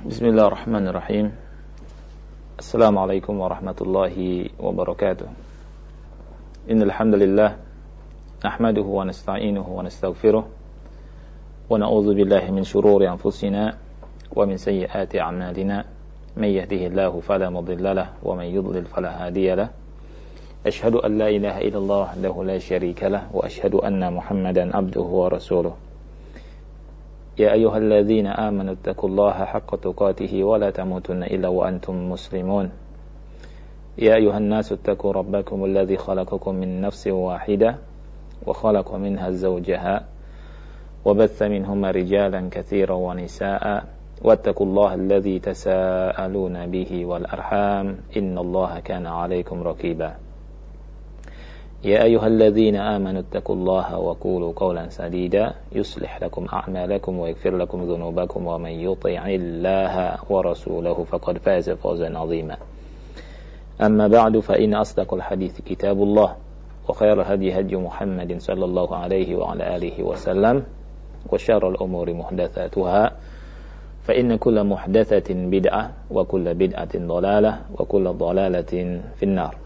Bismillahirrahmanirrahim. Assalamualaikum warahmatullahi wabarakatuh. Innal hamdalillah nahmaduhu wa nasta'inuhu wa nastaghfiruh wa na'udzu billahi min shururi anfusina wa min sayyiati a'malina. May yahdihillahu fala mudilla lahu wa may yudlil fala hadiya lahu. Ashhadu an la ilaha illallah wahdahu la syarika lahu wa ashhadu anna Muhammadan abduhu wa rasuluh. يا أيها الذين آمنوا اتقوا الله حق تقاته ولا تموتن إلا وأنتم مسلمون يا أيها الناس اتقوا ربكم الذي خلقكم من نفس واحدة وخلق منها زوجها وبث منهما رجالا كثيرا ونساء واتقوا الله الذي تساءلون به والأرحام إن الله كان عليكم رقيبا يا أيها الذين آمنوا اتقوا الله وقولوا قولا سديدا يصلح لكم أعمالكم ويغفر لكم ذنوبكم ومن يطع الله ورسوله فقد فاز فوزا عظيما أما بعد فإن أصدق الحديث كتاب الله وخير الهدي هدي محمد صلى الله عليه وعلى آله وسلم وشر الأمور محدثاتها فإن كل محدثة بدعة وكل بدعة ضلالة وكل ضلالة في النار.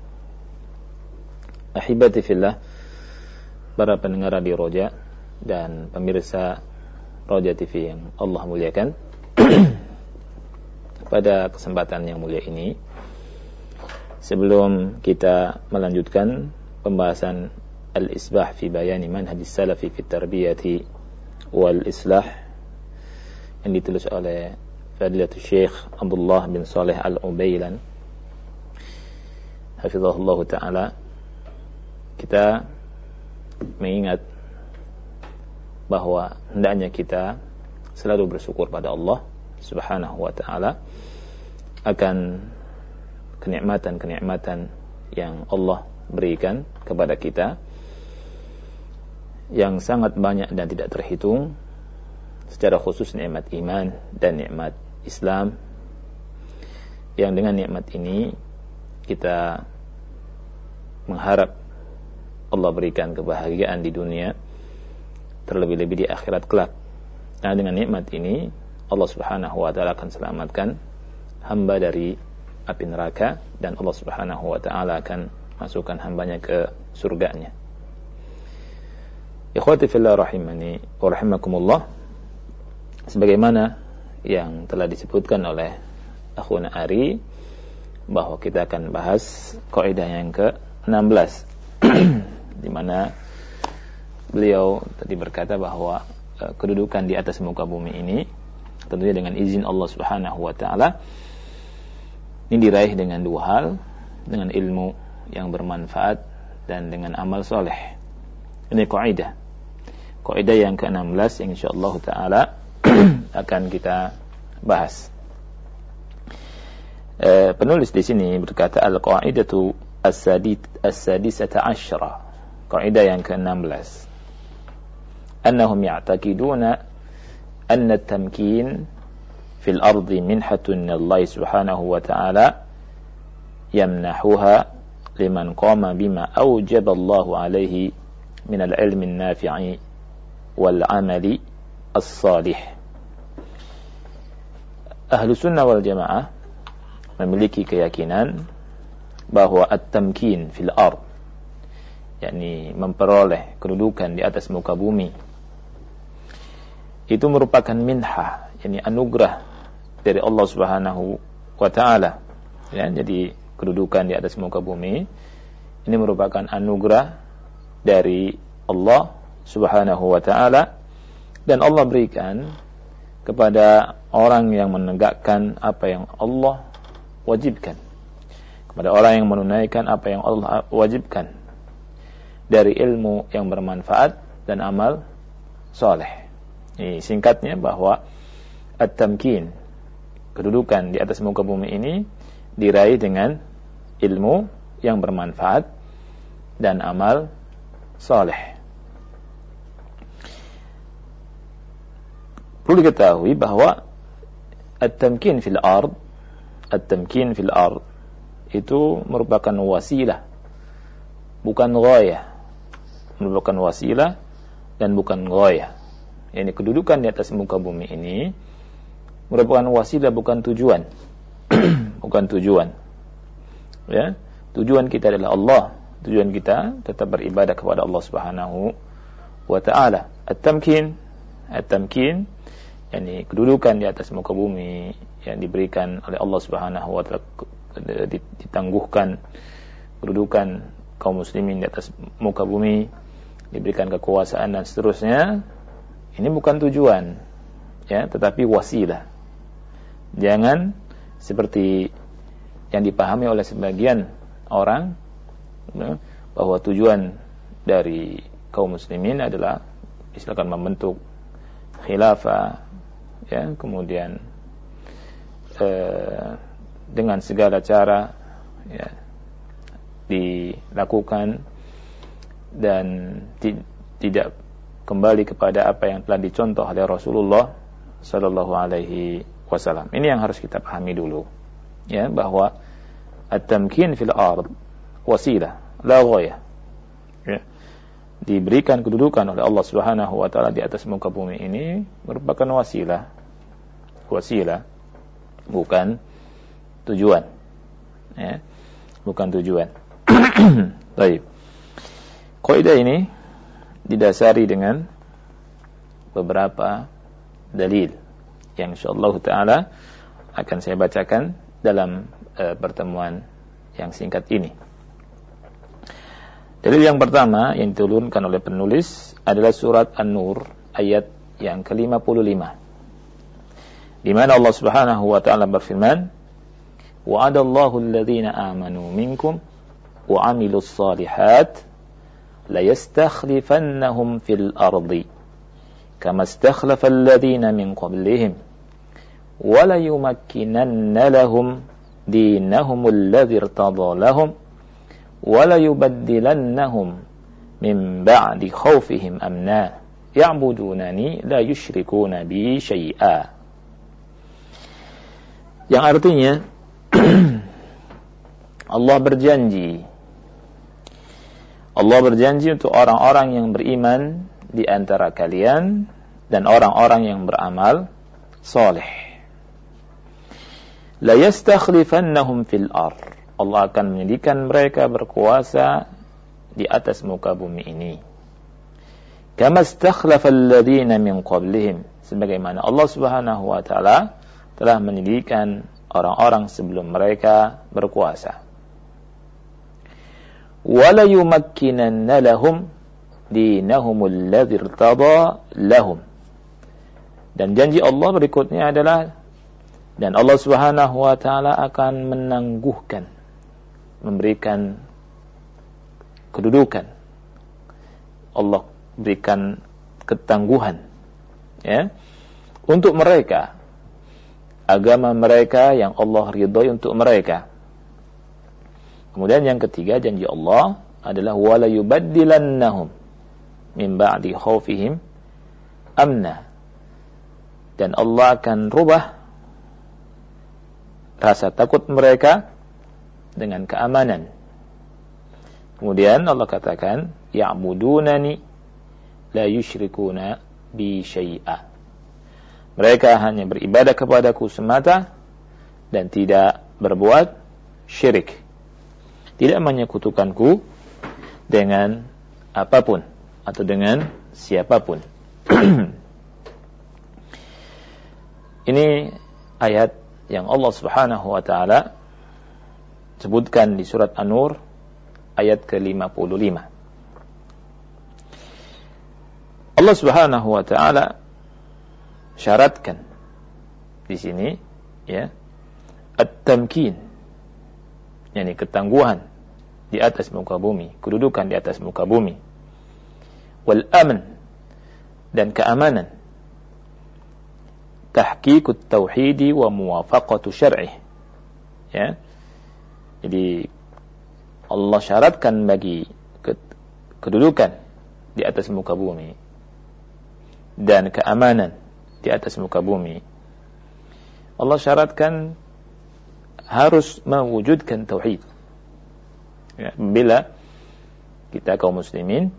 Ahibati fillah, para pendengar Radio Roja dan pemirsa Roja TV yang Allah muliakan. Pada kesempatan yang mulia ini, sebelum kita melanjutkan pembahasan Al-Isbah fi Bayani Manhajis Salafi fi Tarbiyati wal Islah yang ditulis oleh Fadilatul Syekh Abdullah bin Saleh Al-Ubailan hafizahullah ta'ala, kita mengingat bahwa hendaknya kita selalu bersyukur pada Allah Subhanahu wa ta'ala akan kenikmatan-kenikmatan yang Allah berikan kepada kita yang sangat banyak dan tidak terhitung, secara khusus nikmat iman dan nikmat Islam, yang dengan nikmat ini kita mengharap Allah berikan kebahagiaan di dunia, terlebih-lebih di akhirat kelak. Nah, dengan nikmat ini Allah Subhanahu wa ta'ala akan selamatkan hamba dari api neraka, dan Allah Subhanahu wa ta'ala akan masukkan hambanya ke surganya. Ikhwati fillah rahimani wa rahimakumullah, sebagaimana yang telah disebutkan oleh akhuna Ari, bahwa kita akan bahas kaidah yang ke-16 di mana beliau tadi berkata bahwa kedudukan di atas muka bumi ini tentunya dengan izin Allah Subhanahu wa ta'ala ini diraih dengan dua hal, dengan ilmu yang bermanfaat dan dengan amal soleh. Ini kaidah yang ke-16 yang insyaallah ta'ala akan kita bahas. Penulis di sini berkata al-qaidatu as-sadisata asyra, kaidah yang ke-16, annahum ya'taqiduna anna at-tamkin fil ardi minhatun min Allah Subhanahu wa ta'ala yamnahuha liman qama bima awjaba Allah alayhi min al-ilmi an-nafi'i wal 'amali as-salih. Ahlu sunnah wal jamaah memiliki keyakinan bahwa at-tamkin fil ard, yakni memperoleh kedudukan di atas muka bumi, itu merupakan minhah, yakni anugerah dari Allah Subhanahu wa ta'ala. Ya, jadi kedudukan di atas muka bumi ini merupakan anugerah dari Allah Subhanahu wa ta'ala, dan Allah berikan kepada orang yang menegakkan apa yang Allah wajibkan, kepada orang yang menunaikan apa yang Allah wajibkan dari ilmu yang bermanfaat dan amal soleh. Ini singkatnya bahwa at-tamkin, kedudukan di atas muka bumi ini diraih dengan ilmu yang bermanfaat dan amal soleh. Perlu diketahui bahwa at-tamkin fil ard itu merupakan wasilah, bukan ghayah. Merupakan wasilah dan bukan ghayah. Yani kedudukan di atas muka bumi ini merupakan wasilah, bukan tujuan. Bukan tujuan. Ya, tujuan kita adalah Allah. Tujuan kita tetap beribadah kepada Allah Subhanahu wa taala. At-tamkin, yakni kedudukan di atas muka bumi yang diberikan oleh Allah Subhanahu wa taala, ditangguhkan kedudukan kaum muslimin di atas muka bumi, diberikan kekuasaan dan seterusnya. Ini bukan tujuan, ya, tetapi wasilah. Jangan seperti yang dipahami oleh sebagian orang, ya, bahwa tujuan dari kaum muslimin adalah misalkan membentuk khilafah, ya, kemudian dengan segala cara, ya, dilakukan dan tidak kembali kepada apa yang telah dicontoh oleh Rasulullah sallallahu alaihi wasallam. Ini yang harus kita pahami dulu, ya, bahwa at-tamkin fil ard wasilah la ghayah, ya. Diberikan kedudukan oleh Allah Subhanahu wa taala di atas muka bumi ini merupakan wasilah, bukan tujuan, ya, bukan tujuan. Baik. Kaidah ini didasari dengan beberapa dalil yang insyaallah taala akan saya bacakan dalam pertemuan yang singkat ini. Dalil yang pertama yang diturunkan oleh penulis adalah surat An-Nur ayat yang ke-55, di mana Allah Subhanahu wa taala berfirman, wa'adallahu alladhina amanu minkum wa 'amilus shalihat la yastakhlifannahum fil ardi kama istakhlafa alladhina min qablihim wa la yumakkinanna lahum dinahum alladhi irtada lahum wa la yubaddilannahum min ba'di khawfihim amna ya'budunani la yushrikuna bi syai'a. Yang artinya Allah berjanji untuk orang-orang yang beriman di antara kalian dan orang-orang yang beramal saleh. La yastakhlifannahum fil ardh. Allah akan menjadikan mereka berkuasa di atas muka bumi ini. Kama istakhlafal ladzina min qablihim, sebagaimana Allah Subhanahu wa taala telah menjadikan orang-orang sebelum mereka berkuasa. Wala yumakkinanna lahum dinahumul ladzi irtada lahum. Dan janji Allah berikutnya adalah, dan Allah Subhanahu wa taala akan menangguhkan, memberikan kedudukan, Allah berikan ketangguhan, ya, untuk mereka, agama mereka yang Allah ridhai untuk mereka. Kemudian yang ketiga, janji Allah adalah wala yubaddilannahum min ba'di khaufihim amna, dan Allah akan rubah rasa takut mereka dengan keamanan. Kemudian Allah katakan, ya'budunani la yusyrikuna bi syai'a. Mereka hanya beribadah kepadaku semata dan tidak berbuat syirik, tidak menyekutukanku dengan apapun atau dengan siapapun. Ini ayat yang Allah Subhanahu wa taala sebutkan di surat An-Nur ayat ke-55. Allah Subhanahu wa taala syaratkan di sini, ya, at-tamkin, yakni ketangguhan di atas muka bumi, kedudukan di atas muka bumi, wal aman, dan keamanan, tahqiqut tauhidi wa muwafaqatu syar'ih, ya. Jadi Allah syaratkan bagi kedudukan di atas muka bumi dan keamanan di atas muka bumi. Allah syaratkan harus mewujudkan tauhid. Ya, bila kita kaum muslimin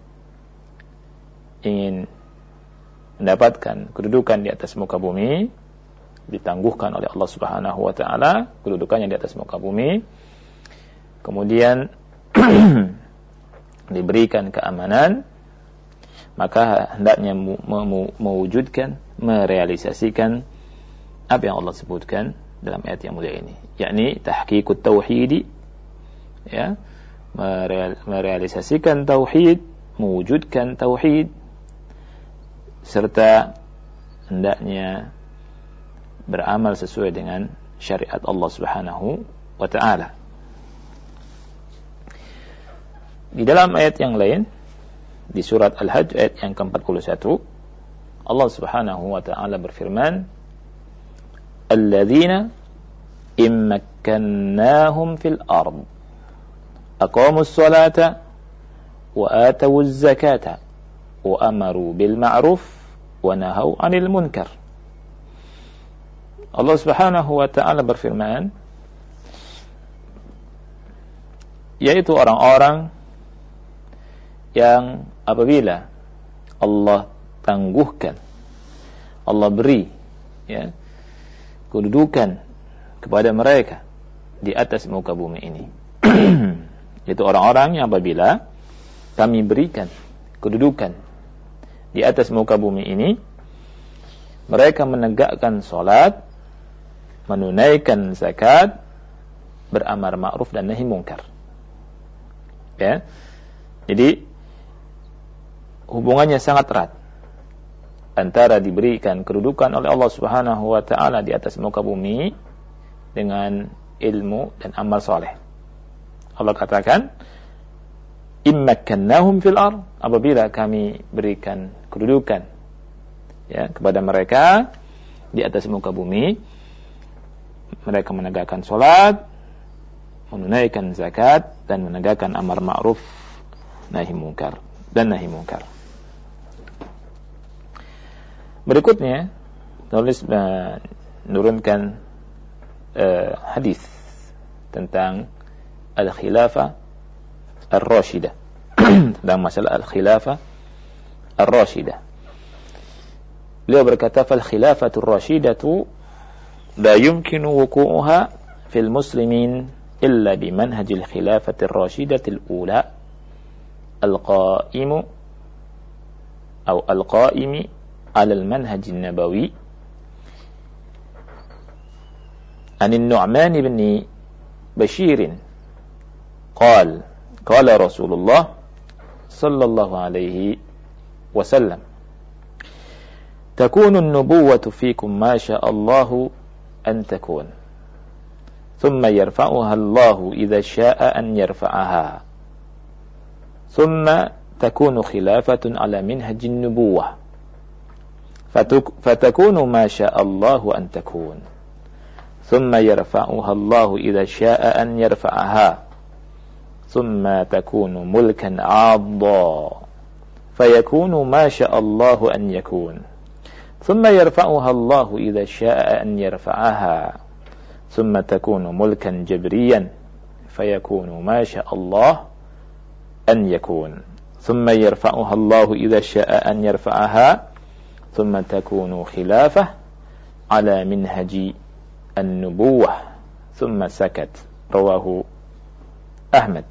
ingin mendapatkan kedudukan di atas muka bumi, ditangguhkan oleh Allah Subhanahu wa taala, kedudukannya di atas muka bumi. Kemudian diberikan keamanan, maka hendaknya mewujudkan, merealisasikan apa yang Allah sebutkan dalam ayat yang mulia ini, yakni tahqiqut tauhid, ya, merealisasikan tauhid, mewujudkan tauhid, serta hendaknya beramal sesuai dengan syariat Allah Subhanahu wa taala. Di dalam ayat yang lain, di surat Al-Hajj ayat yang ke-41, Allah Subhanahu wa taala berfirman, "Alladzina immakkannahum fil ard aqamus salata wa atawuz zakata wa amaru bil ma'ruf wa nahaw 'anil munkar." Allah Subhanahu wa taala berfirman, yaitu orang-orang yang apabila Allah tangguhkan, Allah beri, ya, kedudukan kepada mereka di atas muka bumi ini. Itu orang-orang yang apabila kami berikan kedudukan di atas muka bumi ini, mereka menegakkan salat, menunaikan zakat, beramar ma'ruf dan nahi mungkar. Ya. Jadi hubungannya sangat erat antara diberikan kedudukan oleh Allah Subhanahu wa taala di atas muka bumi dengan ilmu dan amal soleh. Allah katakan, immakkannahum fil ard, apabila kami berikan kedudukan, ya, kepada mereka di atas muka bumi, mereka menegakkan salat, menunaikan zakat, dan menegakkan amar ma'ruf nahi mungkar dan nahi mungkar. Berikutnya penulis menurunkan hadis tentang al-khilafah ar-rashidah, tentang masalah al-khilafah ar-rashidah. Beliau berkata, fal khilafatur rasyidatu la yumkinu wuqu'uha fil muslimin illa bi manhajil khilafatir rasyidatil ula al-qa'imu atau al-qa'imi 'ala al-manhajin nabawi an an-Nu'man ibn Bashir qala qala Rasulullah sallallahu alaihi wasallam takunu an-nubuwwatu fikum ma syaa Allahu an takun thumma yarfa'uha Allahu idza syaa'a an yarfa'aha thumma takunu khilafatun ala minhajin nubuwwah fatakunu ma syaa Allahu an takun thumma yarfa'uha Allahu idza syaa'a an yarfa'aha thumma takunu mulkan 'adda fayakunu ma syaa Allahu an yakun ثم يرفعها الله إذا شاء أن يرفعها ثم تكون ملكا جبريا فيكون ما شاء الله أن يكون ثم يرفعها الله إذا شاء أن يرفعها ثم تكون خلافة على منهج النبوة ثم سكت رواه أحمد.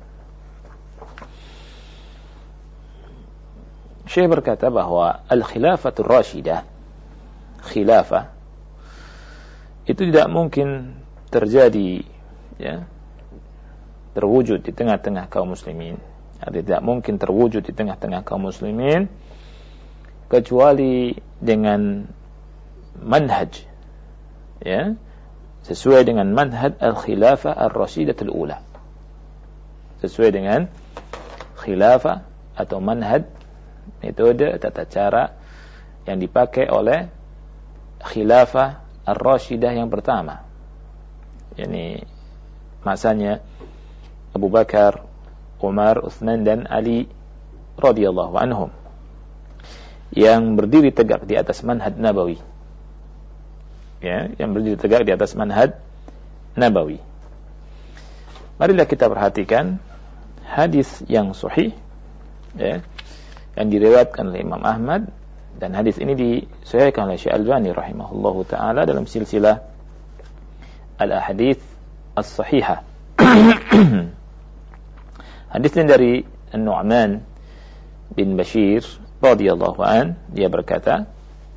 Syekh berkata bahwa al-khilafatul rasyidah, khilafah itu tidak mungkin terjadi, ya, terwujud di tengah-tengah kaum muslimin. Tidak mungkin terwujud di tengah-tengah kaum muslimin kecuali dengan manhaj, ya, sesuai dengan manhaj al-khilafah ar-rasyidatul ula, sesuai dengan khilafah atau manhaj, metode, tata cara yang dipakai oleh khilafah ar-rasyidah yang pertama, yakni masanya Abu Bakar, Umar, Utsman dan Ali radhiyallahu anhum, yang berdiri tegak di atas manhaj nabawi, ya, yang berdiri tegak di atas manhaj nabawi. Marilah kita perhatikan hadis yang sahih, ya, yang diriwayatkan oleh Imam Ahmad Dan hadis ini disahihkan oleh Syekh Albani rahimahullahu taala dalam silsilah al-ahadits as-sahihah. Hadis ini dari An-Nu'man bin Bashir radhiyallahu an, dia berkata,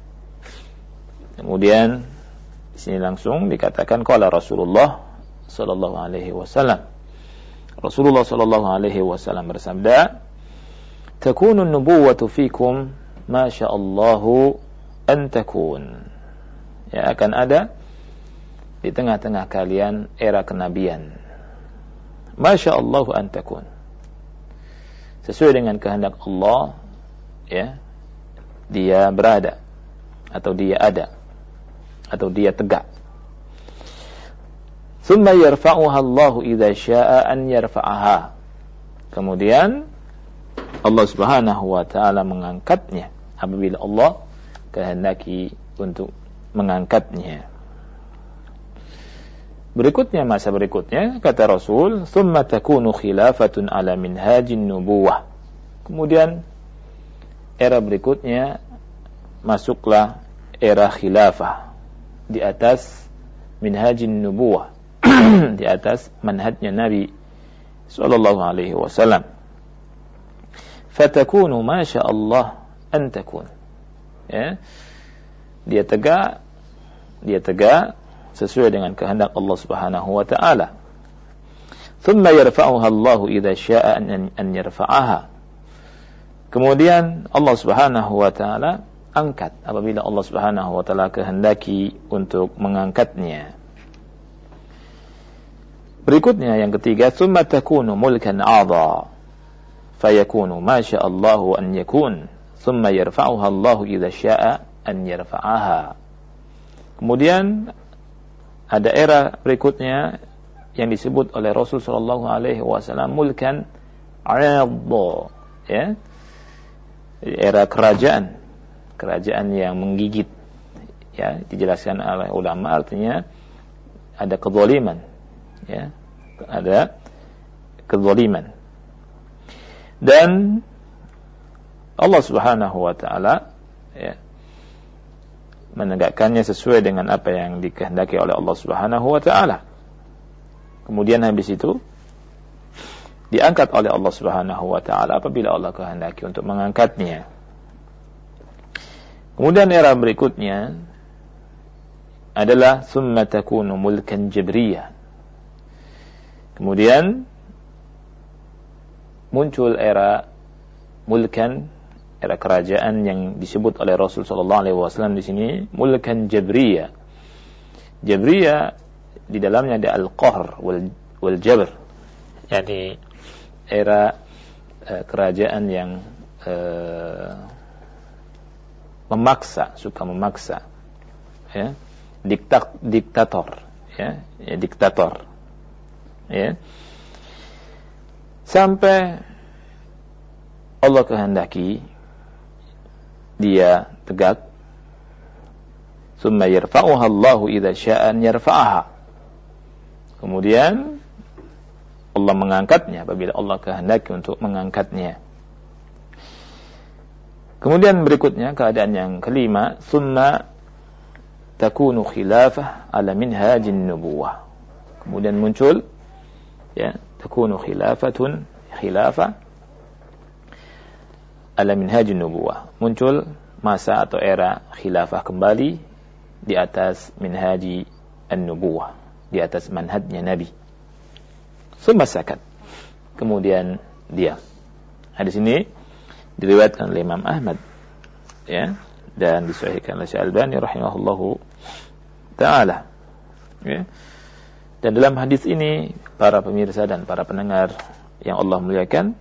kemudian di sini langsung dikatakan qala Rasulullah sallallahu alaihi wasallam. Rasulullah sallallahu alaihi wasallam bersabda, "Takunu an-nubuwwatu fikum ma sya'allahu an takun." Ya, akan ada di tengah-tengah kalian era kenabian. Ma sya'allahu an takun. Sesuai dengan kehendak Allah, ya, dia berada atau dia ada atau dia tegak. Tsumma yarfa'uha Allahu idza syaa'a an yarfa'aha. Kemudian Allah Subhanahu wa taala mengangkatnya apabila Allah kehendaki untuk mengangkatnya. Berikutnya, masa berikutnya, kata Rasul, "Tsumma takunu khilafatun ala minhajin nubuwah." Kemudian era berikutnya masuklah era khilafah di atas minhajin nubuwah, di atas manhajnya Nabi sallallahu alaihi wasallam. Fatakunu ma syaa Allah an takun. Ya. Dia tegak sesuai dengan kehendak Allah Subhanahu wa taala. Thumma yarfa'uha Allah idza syaa'a an yarfa'aha. Kemudian Allah Subhanahu wa taala angkat apabila Allah Subhanahu wa taala kehendaki untuk mengangkatnya. Berikutnya yang ketiga, thumma takunu mulkan 'adha fayakunu ma syaa Allah an yakun. Thumma yarfa'uha Allah idza syaa'a an yarfa'aha. Kemudian ada era berikutnya yang disebut oleh Rasul sallallahu alaihi wasallam mulkan 'adha, ya. Era kerajaan yang menggigit, ya, dijelaskan oleh ulama, artinya ada kezaliman, ya, ada kezaliman. Dan Allah Subhanahu wa taala, ya, menegakkannya sesuai dengan apa yang dikehendaki oleh Allah Subhanahu wa taala. Kemudian habis itu diangkat oleh Allah Subhanahu wa taala apabila Allah kehendaki untuk mengangkatnya. Kemudian era berikutnya adalah summa takunu mulkan jabriyah. Kemudian muncul era mulkan, era kerajaan yang disebut oleh Rasul sallallahu alaihi wasallam di sini mulkan jabriyah. Jabriyah di dalamnya ada al-qahr wal jabr. Yani era kerajaan yang suka memaksa, ya, diktator, ya, diktator, ya, sampai Allah kehendaki dia tegak. Tsumma yarfa'uha Allahu idza syaa'a yarfa'aha. Kemudian Allah mengangkatnya apabila Allah kehendaki untuk mengangkatnya. Kemudian berikutnya keadaan yang kelima, tsumma takunu khilafah ala minhajin nubuwah. Kemudian muncul, ya, takunu khilafah ala minhajin nubuwah. Muncul masa atau era khilafah kembali di atas minhaji an-nubuwah, di atas manhajnya Nabi. Tsumma sakat. Kemudian diam. Hadis ini diriwayatkan oleh Imam Ahmad, ya, dan disahihkan oleh Syekh Albani rahimahullahu taala, ya. Dan dalam hadis ini, para pemirsa dan para pendengar yang Allah muliakan,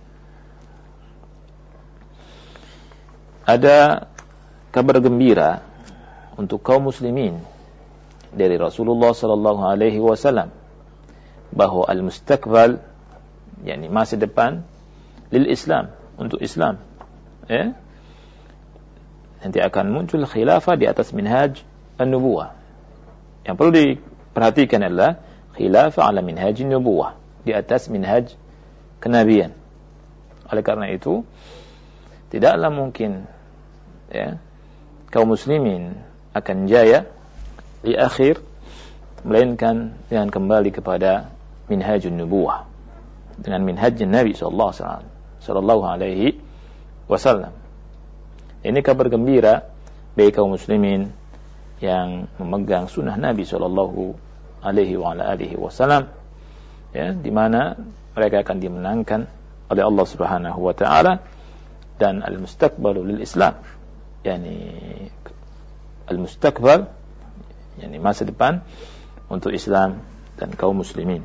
ada kabar gembira untuk kaum muslimin dari Rasulullah sallallahu alaihi wasallam bahwa al-mustaqbal, yakni masa depan, lil Islam, untuk Islam, ya, nanti akan muncul khilafah di atas minhaj an-nubuwah. Yang perlu diperhatikan adalah khilafah ala minhaj an-nubuwah, di atas minhaj kenabian. Oleh karena itu tidaklah mungkin, ya, kaum muslimin akan jaya di akhir, melainkan dengan kembali kepada minhajun nubuwah, dengan minhajun Nabi sallallahu alaihi wasallam. Ini kabar gembira bagi kaum muslimin yang memegang sunnah Nabi sallallahu alaihi wasallam, ya, di mana mereka akan dimenangkan oleh Allah Subhanahu wa taala, dan al-mustaqbalu lil Islam, yakni al-mustaqbal, yakni masa depan untuk Islam dan kaum muslimin.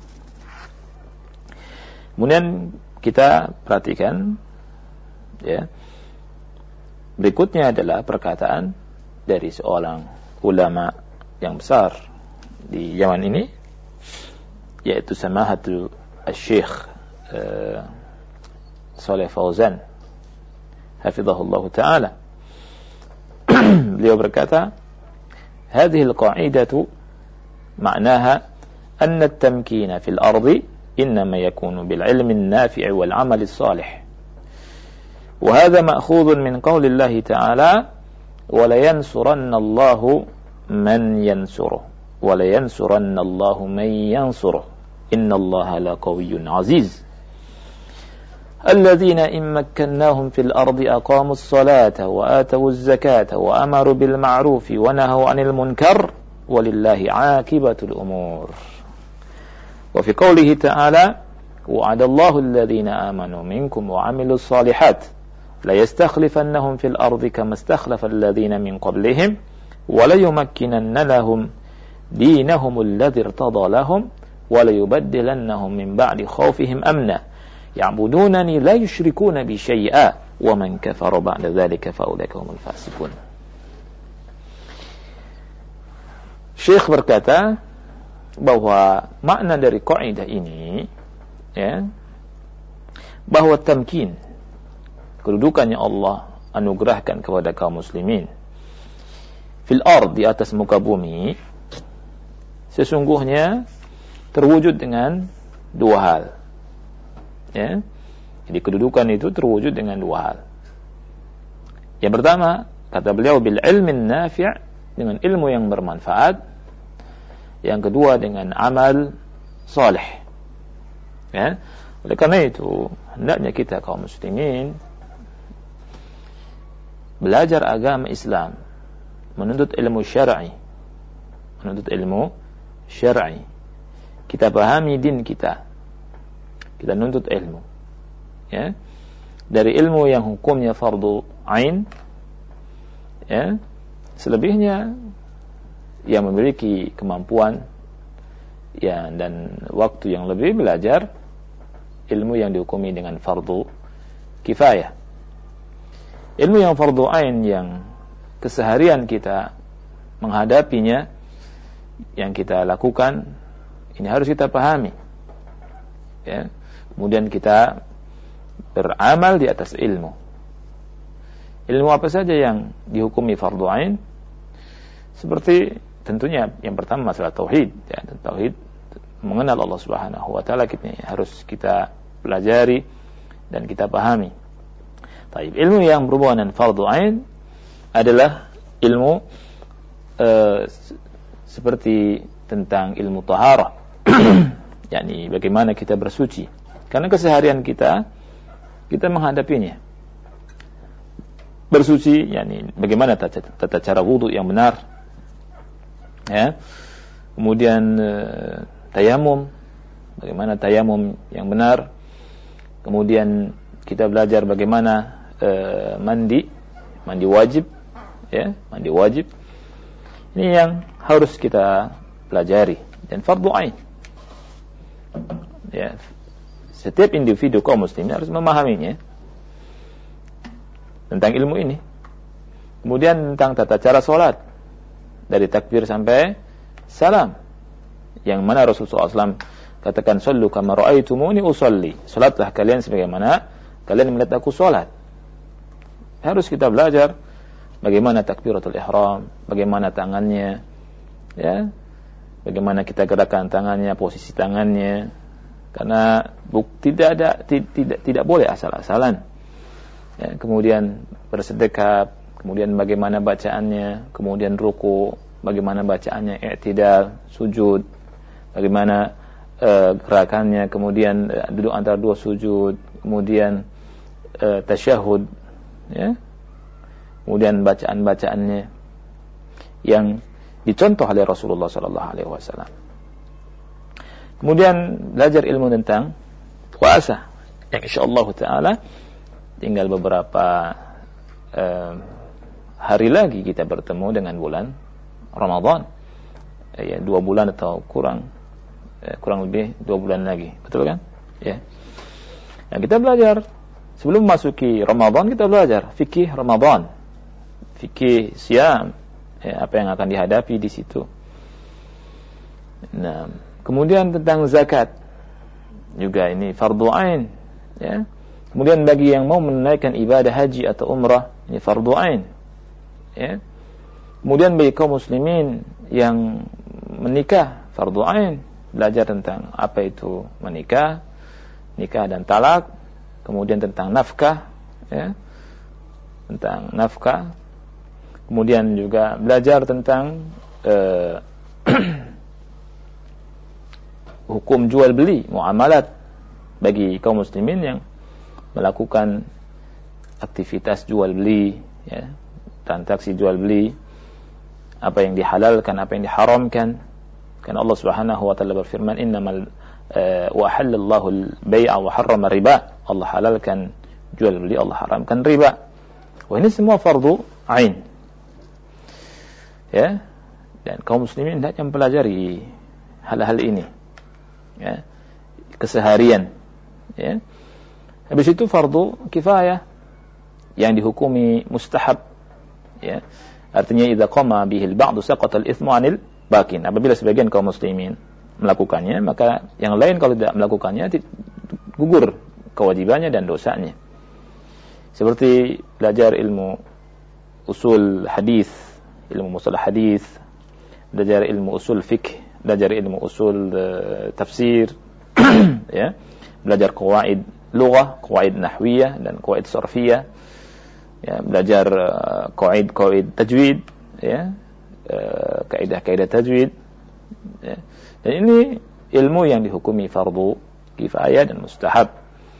Kemudian kita perhatikan, ya, berikutnya adalah perkataan dari seorang ulama yang besar di zaman ini, yaitu Samahatul Syekh Shalih Fauzan hafizahullah ta'ala. Beliau berkata, "Hadhihi al-qa'idatu ma'naha anna at-tamkina fil ardi innama yakunu bil 'ilmi an-nafi' wal 'amali as-salih. Wa hadha ma'khudhun min qawli Allah ta'ala wa la yansuranna Allahu man yansuruhu wa la yansuranna Allahu man yansuruhu inna Allaha laqawiyyun 'aziz. الذين إن مكناهم في الأرض أقاموا الصلاة وآتوا الزكاة وأمروا بالمعروف ونهوا عن المنكر ولله عاقبة الأمور. وفي قوله تعالى وعد الله الذين آمنوا منكم وعملوا الصالحات ليستخلفنهم في الأرض كما استخلف الذين من قبلهم وليمكنن لهم دينهم الذي ارتضى لهم وليبدلنهم من بعد خوفهم أمنا يعبدونني لا يشركون بي شيئا ومن كفر بعد ذلك فأولئك هم الفاسقون." Syekh berkata bahwa makna dari kaidah ini, ya, bahwa tamkin, kedudukannya Allah anugerahkan kepada kaum muslimin fil ard, di atas muka bumi, sesungguhnya terwujud dengan dua hal. Ya, jadi kedudukan itu terwujud dengan dua hal. Yang pertama, kata beliau, bil ilmin nafi', dengan ilmu yang bermanfaat. Yang kedua, dengan amal saleh. Ya, oleh karena itu hendaknya kita kaum muslimin belajar agama Islam, menuntut ilmu syar'i, kita pahami din kita nuntut ilmu, ya, dari ilmu yang hukumnya fardu ain, ya, selebihnya yang memiliki kemampuan, ya, dan waktu yang lebih, belajar ilmu yang dihukumi dengan fardu kifayah. Ilmu yang fardu ain yang keseharian kita menghadapinya, yang kita lakukan, ini harus kita pahami, ya. Kemudian kita beramal di atas ilmu. Ilmu apa saja yang dihukumi fardu ain? Seperti tentunya yang pertama masalah tauhid, ya, tauhid, mengenal Allah Subhanahu wa taala, harus kita pelajari dan kita pahami. Baik, ilmu yang berhubungan dengan fardu ain adalah ilmu seperti tentang ilmu taharah, yakni bagaimana kita bersuci. Karena keseharian kita menghadapinya. Bersuci, yakni bagaimana tata cara wudu yang benar, ya. Kemudian tayamum, bagaimana tayamum yang benar. Kemudian kita belajar bagaimana mandi wajib, ya, mandi wajib. Ini yang harus kita pelajari, dan fardu ain, ya. Setiap individu kaum muslimin harus memahaminya, tentang ilmu ini. Kemudian tentang tata cara sholat, dari takbir sampai salam, yang mana Rasulullah SAW katakan, "Sallu kama ra'aitumuni usalli." Salatlah kalian sebagaimana kalian melihat aku sholat. Harus kita belajar bagaimana takbiratul ihram, bagaimana tangannya, ya, bagaimana kita gerakan tangannya, posisi tangannya. Karena tidak boleh asal-asalan. Ya, kemudian bersedekah, kemudian bagaimana bacaannya, kemudian ruku, bagaimana bacaannya, i'tidal, sujud, bagaimana gerakannya, kemudian duduk antara dua sujud, kemudian tasyahud, ya, kemudian bacaan-bacaannya yang dicontoh oleh Rasulullah SAW. Kemudian belajar ilmu tentang puasa, yang insyaallah taala tinggal beberapa hari lagi kita bertemu dengan bulan Ramadan, ya 2 bulan atau kurang lebih 2 bulan lagi, betul kan? Ya. Nah, kita belajar sebelum masuki Ramadan, kita belajar fikih Ramadan, fikih siam, ya, apa yang akan dihadapi di situ. Nah, kemudian tentang zakat juga ini fardhu ain, ya. Kemudian bagi yang mau menunaikan ibadah haji atau umrah, ini fardhu ain, ya. Kemudian bagi kaum muslimin yang menikah, fardhu ain, belajar tentang apa itu menikah, nikah dan talak, kemudian tentang nafkah, ya, tentang nafkah, kemudian juga belajar tentang hukum jual beli, muamalat bagi kaum muslimin yang melakukan aktivitas jual beli, ya, transaksi jual beli, apa yang dihalalkan, apa yang diharamkan. Karena Allah Subhanahu wa taala berfirman, "Innamal wa halallahu al-bai'a wa harrama riba." Allah halalkan jual beli, Allah haramkan riba. Wah, ini semua fardhu ain. Ya. Dan kaum muslimin hendaknya mempelajari hal-hal ini. Ya. Keseharian. Ya. Habis itu fardhu kifayah yang dihukumi mustahab. Ya. Artinya idza qama bihil ba'du saqata al-ithmu 'anil bakin. Apabila sebagian kaum muslimin melakukannya, maka yang lain kalau tidak melakukannya gugur kewajibannya dan dosanya. Seperti belajar ilmu usul hadis, ilmu mustalah hadis, belajar ilmu usul fiqh, belajar ilmu usul tafsir, ya, belajar qawaid lughah, qawaid nahwiyah dan qawaid sarfiyah, ya, belajar qawaid tajwid, ya, kaidah-kaidah tajwid, ya. Dan ini ilmu yang dihukumi fardhu kifayah dan mustahab.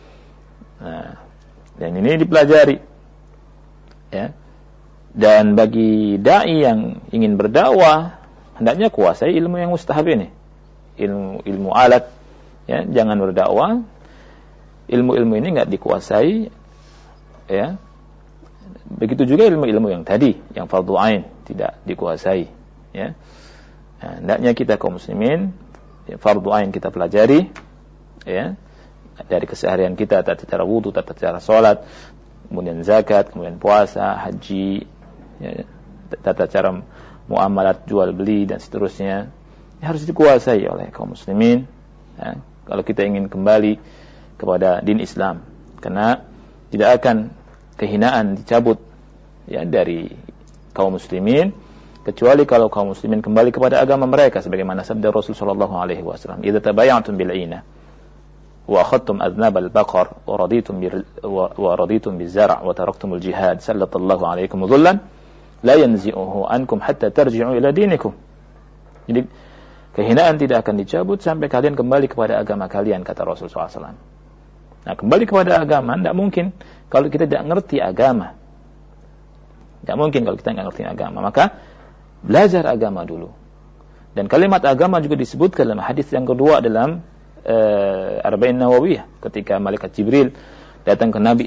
Nah, dan ini dipelajari, ya. Dan bagi dai yang ingin berdakwah, hendaknya kuasai ilmu yang mustahab ini, ilmu alat, ya. Jangan berdakwah ilmu-ilmu ini enggak dikuasai, ya. Begitu juga ilmu-ilmu yang tadi, yang fardhu ain, tidak dikuasai, ya. Nah, hendaknya kita kaum muslimin, ya, fardhu ain kita pelajari, ya, dari keseharian kita, tata cara wudu, tata cara salat, kemudian zakat, kemudian puasa, haji, ya, tata cara muamalat jual beli dan seterusnya, ya, harus dikuasai oleh kaum muslimin, ya, kalau kita ingin kembali kepada din Islam, karena tidak akan kehinaan dicabut, ya, dari kaum muslimin kecuali kalau kaum muslimin kembali kepada agama mereka, sebagaimana sabda Rasul sallallahu alaihi wasallam, "Idza tabaya'tum bil 'ina wa akhadtum adnab al-baqar wa raditum biz-zar' wa taraktum al-jihad sallallahu alaikum dhullan la yanzi'uhu ankum hatta tarji'u ila dinikum." Jadi kehinaan tidak akan dicabut sampai kalian kembali kepada agama kalian, kata Rasul sallallahu alaihi wasallam. Nah, kembali kepada agama tidak mungkin kalau kita tidak ngerti agama. Tidak mungkin kalau kita tidak ngerti agama. Maka belajar agama dulu. Dan kalimat agama juga disebutkan dalam hadis yang kedua dalam Arba'in Nawawiyah, ketika malaikat Jibril datang ke Nabi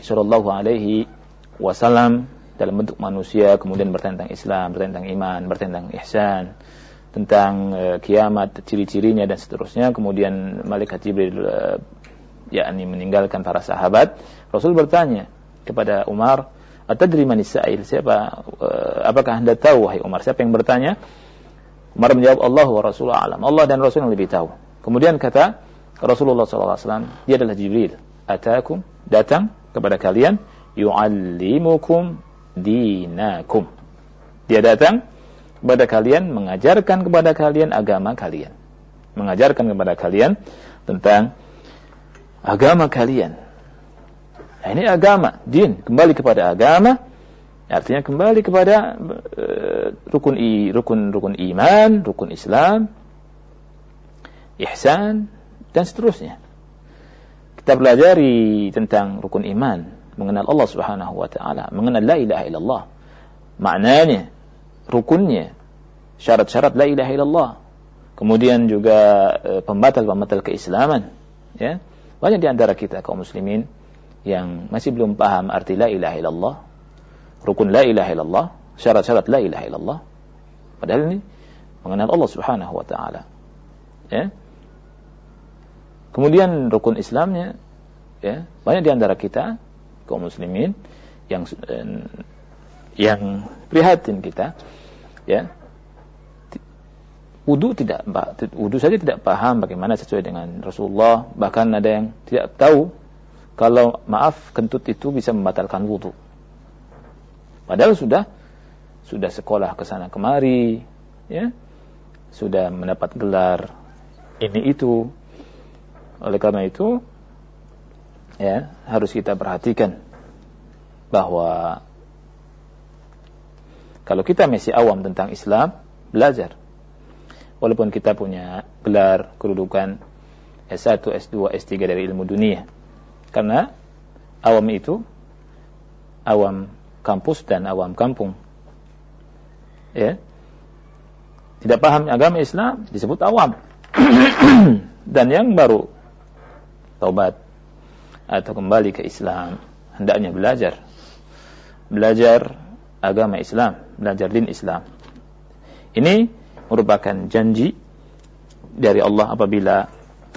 SAW dalam bentuk manusia, kemudian bertanya tentang Islam, bertanya tentang iman, bertanya tentang ihsan, tentang kiamat, ciri-cirinya dan seterusnya. Kemudian malaikat Jibril yakni meninggalkan para sahabat. Rasul bertanya kepada Umar, "Atadri manis sa'il?" Siapa, apakah Anda tahu wahai Umar, siapa yang bertanya? Umar menjawab, "Allah wa Rasulullah alam." Allah dan Rasul yang lebih tahu. Kemudian kata Rasulullah SAW, dia adalah Jibril. Atakum, datang kepada kalian, yu'allimukum dinakum. Dia datang kepada kalian, mengajarkan kepada kalian agama kalian. Mengajarkan kepada kalian tentang agama kalian. Nah, ini agama, din, kembali kepada agama, Artinya kembali kepada rukun iman, rukun Islam, ihsan, dan seterusnya. Kita pelajari tentang rukun iman, mengenal Allah Subhanahu wa taala, mengenal la ilaha illallah, maknanya, rukunnya, syarat-syarat la ilaha illallah. Kemudian juga pembatal-pembatal keislaman, ya. Banyak di antara kita kaum muslimin yang masih belum paham arti la ilaha illallah, rukun la ilaha illallah, syarat-syarat la ilaha illallah. Padahal ini mengenal Allah Subhanahu wa taala. Ya. Kemudian rukun Islamnya, ya, banyak di antara kita kaum muslimin yang prihatin kita, ya. Wudu saja tidak paham bagaimana sesuai dengan Rasulullah, bahkan ada yang tidak tahu kalau kentut itu bisa membatalkan wudu. Padahal sudah sekolah ke sana kemari, ya. Sudah mendapat gelar ini itu. Oleh karena itu, ya, harus kita perhatikan bahwa kalau kita masih awam tentang Islam, belajar. Walaupun kita punya gelar, kedudukan S1, S2, S3 dari ilmu dunia. Karena awam itu, awam kampus dan awam kampung. Ya. Tidak paham agama Islam, disebut awam. Dan yang baru taubat atau kembali ke Islam, hendaknya belajar agama Islam, belajar din Islam. Ini merupakan janji dari Allah apabila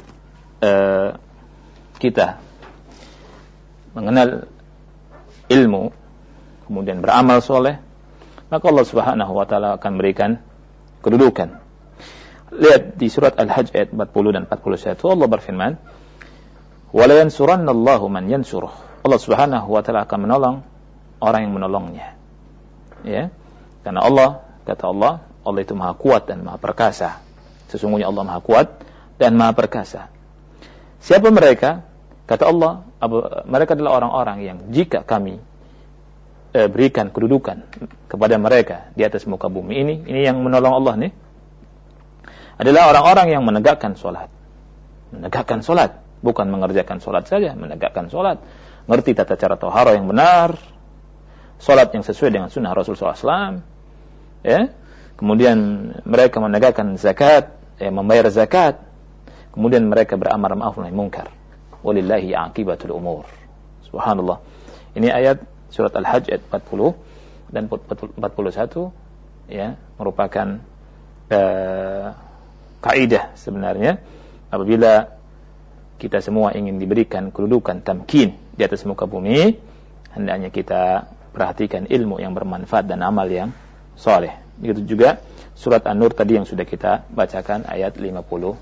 kita mengenal ilmu, kemudian beramal soleh, maka Allah Subhanahu wa taala akan berikan kedudukan. Lihat di surat Al-Hajj ayat 40 dan 41, Allah berfirman, "Wala yansurannallahu man yansuruh." Allah Subhanahu wa taala akan menolong orang yang menolongnya. Ya. Karena Allah, kata Allah itu maha kuat dan maha perkasa. Sesungguhnya Allah maha kuat dan maha perkasa. Siapa mereka? Kata Allah, mereka adalah orang-orang yang jika kami berikan kedudukan kepada mereka di atas muka bumi ini yang menolong Allah nih, adalah orang-orang yang menegakkan solat. Menegakkan solat, bukan mengerjakan solat saja, menegakkan solat. Ngerti tata cara taharah yang benar, solat yang sesuai dengan sunnah Rasulullah SAW, ya. Kemudian mereka menegakkan zakat, membayar zakat. Kemudian mereka beramar ma'ruf nahi munkar. Walillahi aqibatul umur. Subhanallah. Ini ayat surat Al-Hajj ayat 40 dan 41, ya, merupakan kaidah sebenarnya apabila kita semua ingin diberikan kedudukan tamkin di atas muka bumi, hendaknya kita perhatikan ilmu yang bermanfaat dan amal yang saleh. Begitu juga surat An-Nur tadi yang sudah kita bacakan ayat 55.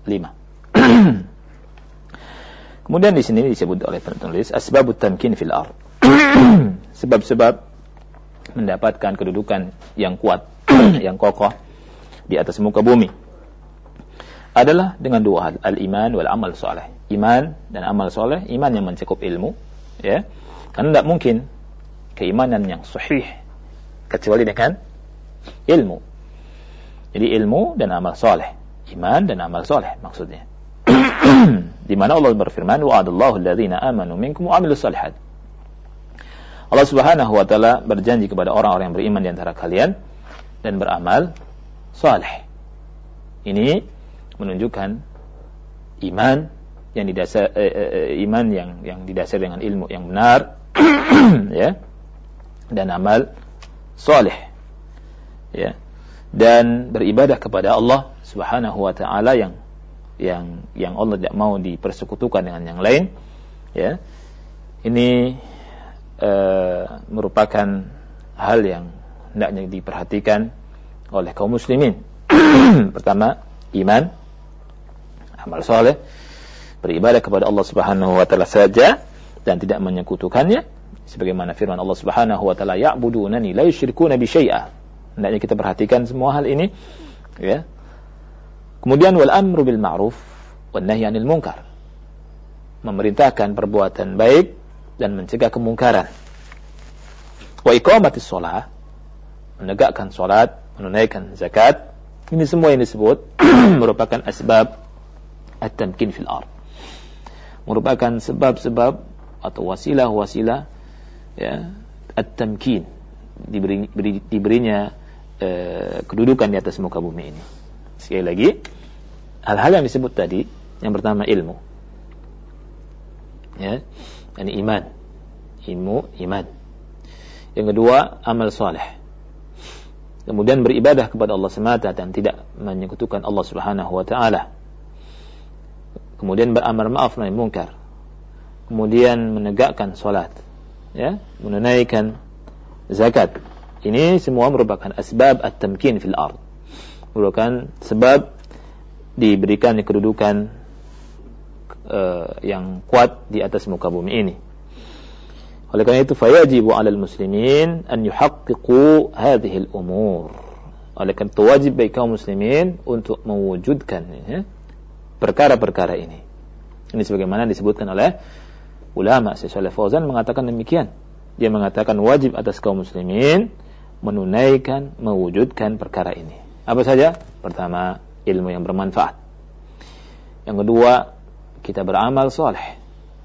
Kemudian di sini disebut oleh penulis asbabut tamkin fil ardh. Sebab-sebab mendapatkan kedudukan yang kuat, yang kokoh di atas muka bumi adalah dengan dua hal, al-iman wal amal saleh. Iman dan amal saleh, iman yang mencakup ilmu, ya. Karena tidak mungkin keimanan yang sahih kecuali dengan ilmu. Jadi ilmu dan amal saleh, iman dan amal saleh maksudnya. Di mana Allah berfirman, wa'adallahu alladhina amanu minkum wa 'amilus shalihat. Allah Subhanahu wa taala berjanji kepada orang-orang yang beriman di antara kalian dan beramal saleh. Ini menunjukkan iman yang didasar dengan ilmu yang benar, ya, dan amal saleh, ya, dan beribadah kepada Allah Subhanahu wa taala yang Allah tidak mau dipersekutukan dengan yang lain, ya. Ini merupakan hal yang hendaknya diperhatikan oleh kaum muslimin. Pertama, iman, amal saleh, beribadah kepada Allah Subhanahu wa taala saja dan tidak menyekutukannya, sebagaimana firman Allah Subhanahu wa taala, ya'budunani la yusyrikuna bi syai'a. Hendaknya kita perhatikan semua hal ini, ya. Kemudian wal amru bil ma'ruf wan nahyi 'anil munkar. Memerintahkan perbuatan baik dan mencegah kemungkaran. wa iqamatis shalah, menegakkan salat, menunaikan zakat. Ini semua yang disebut merupakan asbab at-tamkin fil ard. Merupakan sebab-sebab atau wasilah-wasilah ya, at-tamkin, diberinya kedudukan di atas muka bumi ini. Sekali lagi, hal-hal yang disebut tadi, yang pertama ilmu, ya, ini iman. Yang kedua, amal saleh. Kemudian beribadah kepada Allah semata dan tidak menyekutukan Allah Subhanahu wa taala. Kemudian beramar ma'ruf nahi munkar. Kemudian menegakkan salat, ya, menunaikan zakat. Ini semua merupakan asbab at-tamkin fil ard. Merupakan sebab diberikan kedudukan yang kuat di atas muka bumi ini. Oleh karena itu, fayajibu 'alal muslimin an yuhaqqiqu hadhihi al-umur. Oleh karena itu, wajib bagi kaum muslimin untuk mewujudkan perkara-perkara ini. Ini sebagaimana disebutkan oleh ulama. Syekh Shalih Fauzan mengatakan demikian. Dia mengatakan wajib atas kaum muslimin menunaikan, mewujudkan perkara ini. Apa saja? Pertama, ilmu yang bermanfaat. Yang kedua, kita beramal soleh.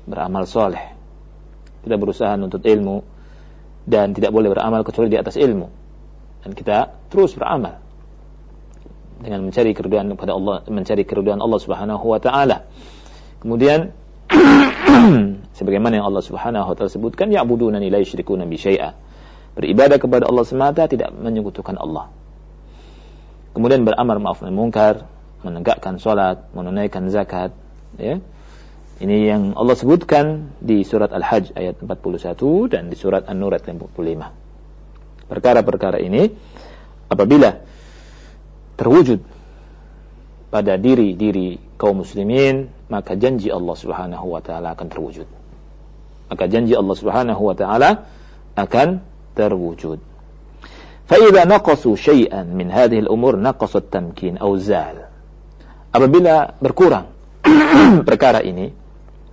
Kita berusaha menuntut ilmu dan tidak boleh beramal kecuali di atas ilmu. Dan kita terus beramal dengan mencari keridhaan kepada Allah, mencari keridhaan Allah Subhanahu wa taala. Kemudian sebagaimana yang Allah Subhanahu wa taala sebutkan, ya'budunani la yusyrikuna bi syai'a. Beribadah kepada Allah semata, tidak menyekutukan Allah. Kemudian beramar ma'ruf nahi munkar, menegakkan salat, menunaikan zakat, ya. Ini yang Allah sebutkan di surat Al-Hajj ayat 41 dan di surat An-Nur ayat 45. Perkara-perkara ini apabila terwujud pada diri kaum muslimin, maka janji Allah Subhanahu wa taala akan terwujud. Fa idza naqasu syai'an min hadhihi al-umur naqasa at-tamkin aw zal. Apabila berkurang perkara ini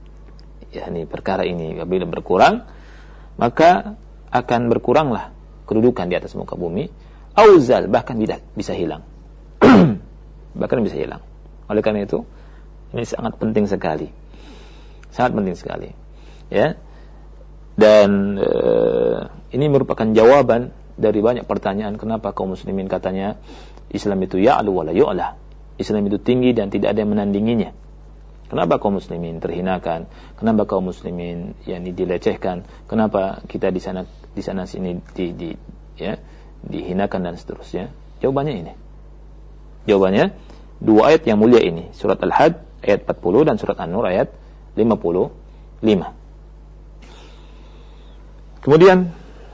apabila berkurang, maka akan berkuranglah kedudukan di atas muka bumi, auzal, bahkan bisa hilang. Oleh karena itu, ini sangat penting sekali. Ya. Dan ini merupakan jawaban dari banyak pertanyaan kenapa kaum muslimin katanya Islam itu ya'lu wa la yu'la. Islam itu tinggi dan tidak ada yang menandinginya. Kenapa kaum muslimin terhinakan? Kenapa kaum muslimin dilecehkan? Kenapa kita di sana sini dihinakan dan seterusnya? Jawabannya dua ayat yang mulia ini, surat Al-Hajj ayat 40 dan surat An-Nur ayat 55. Kemudian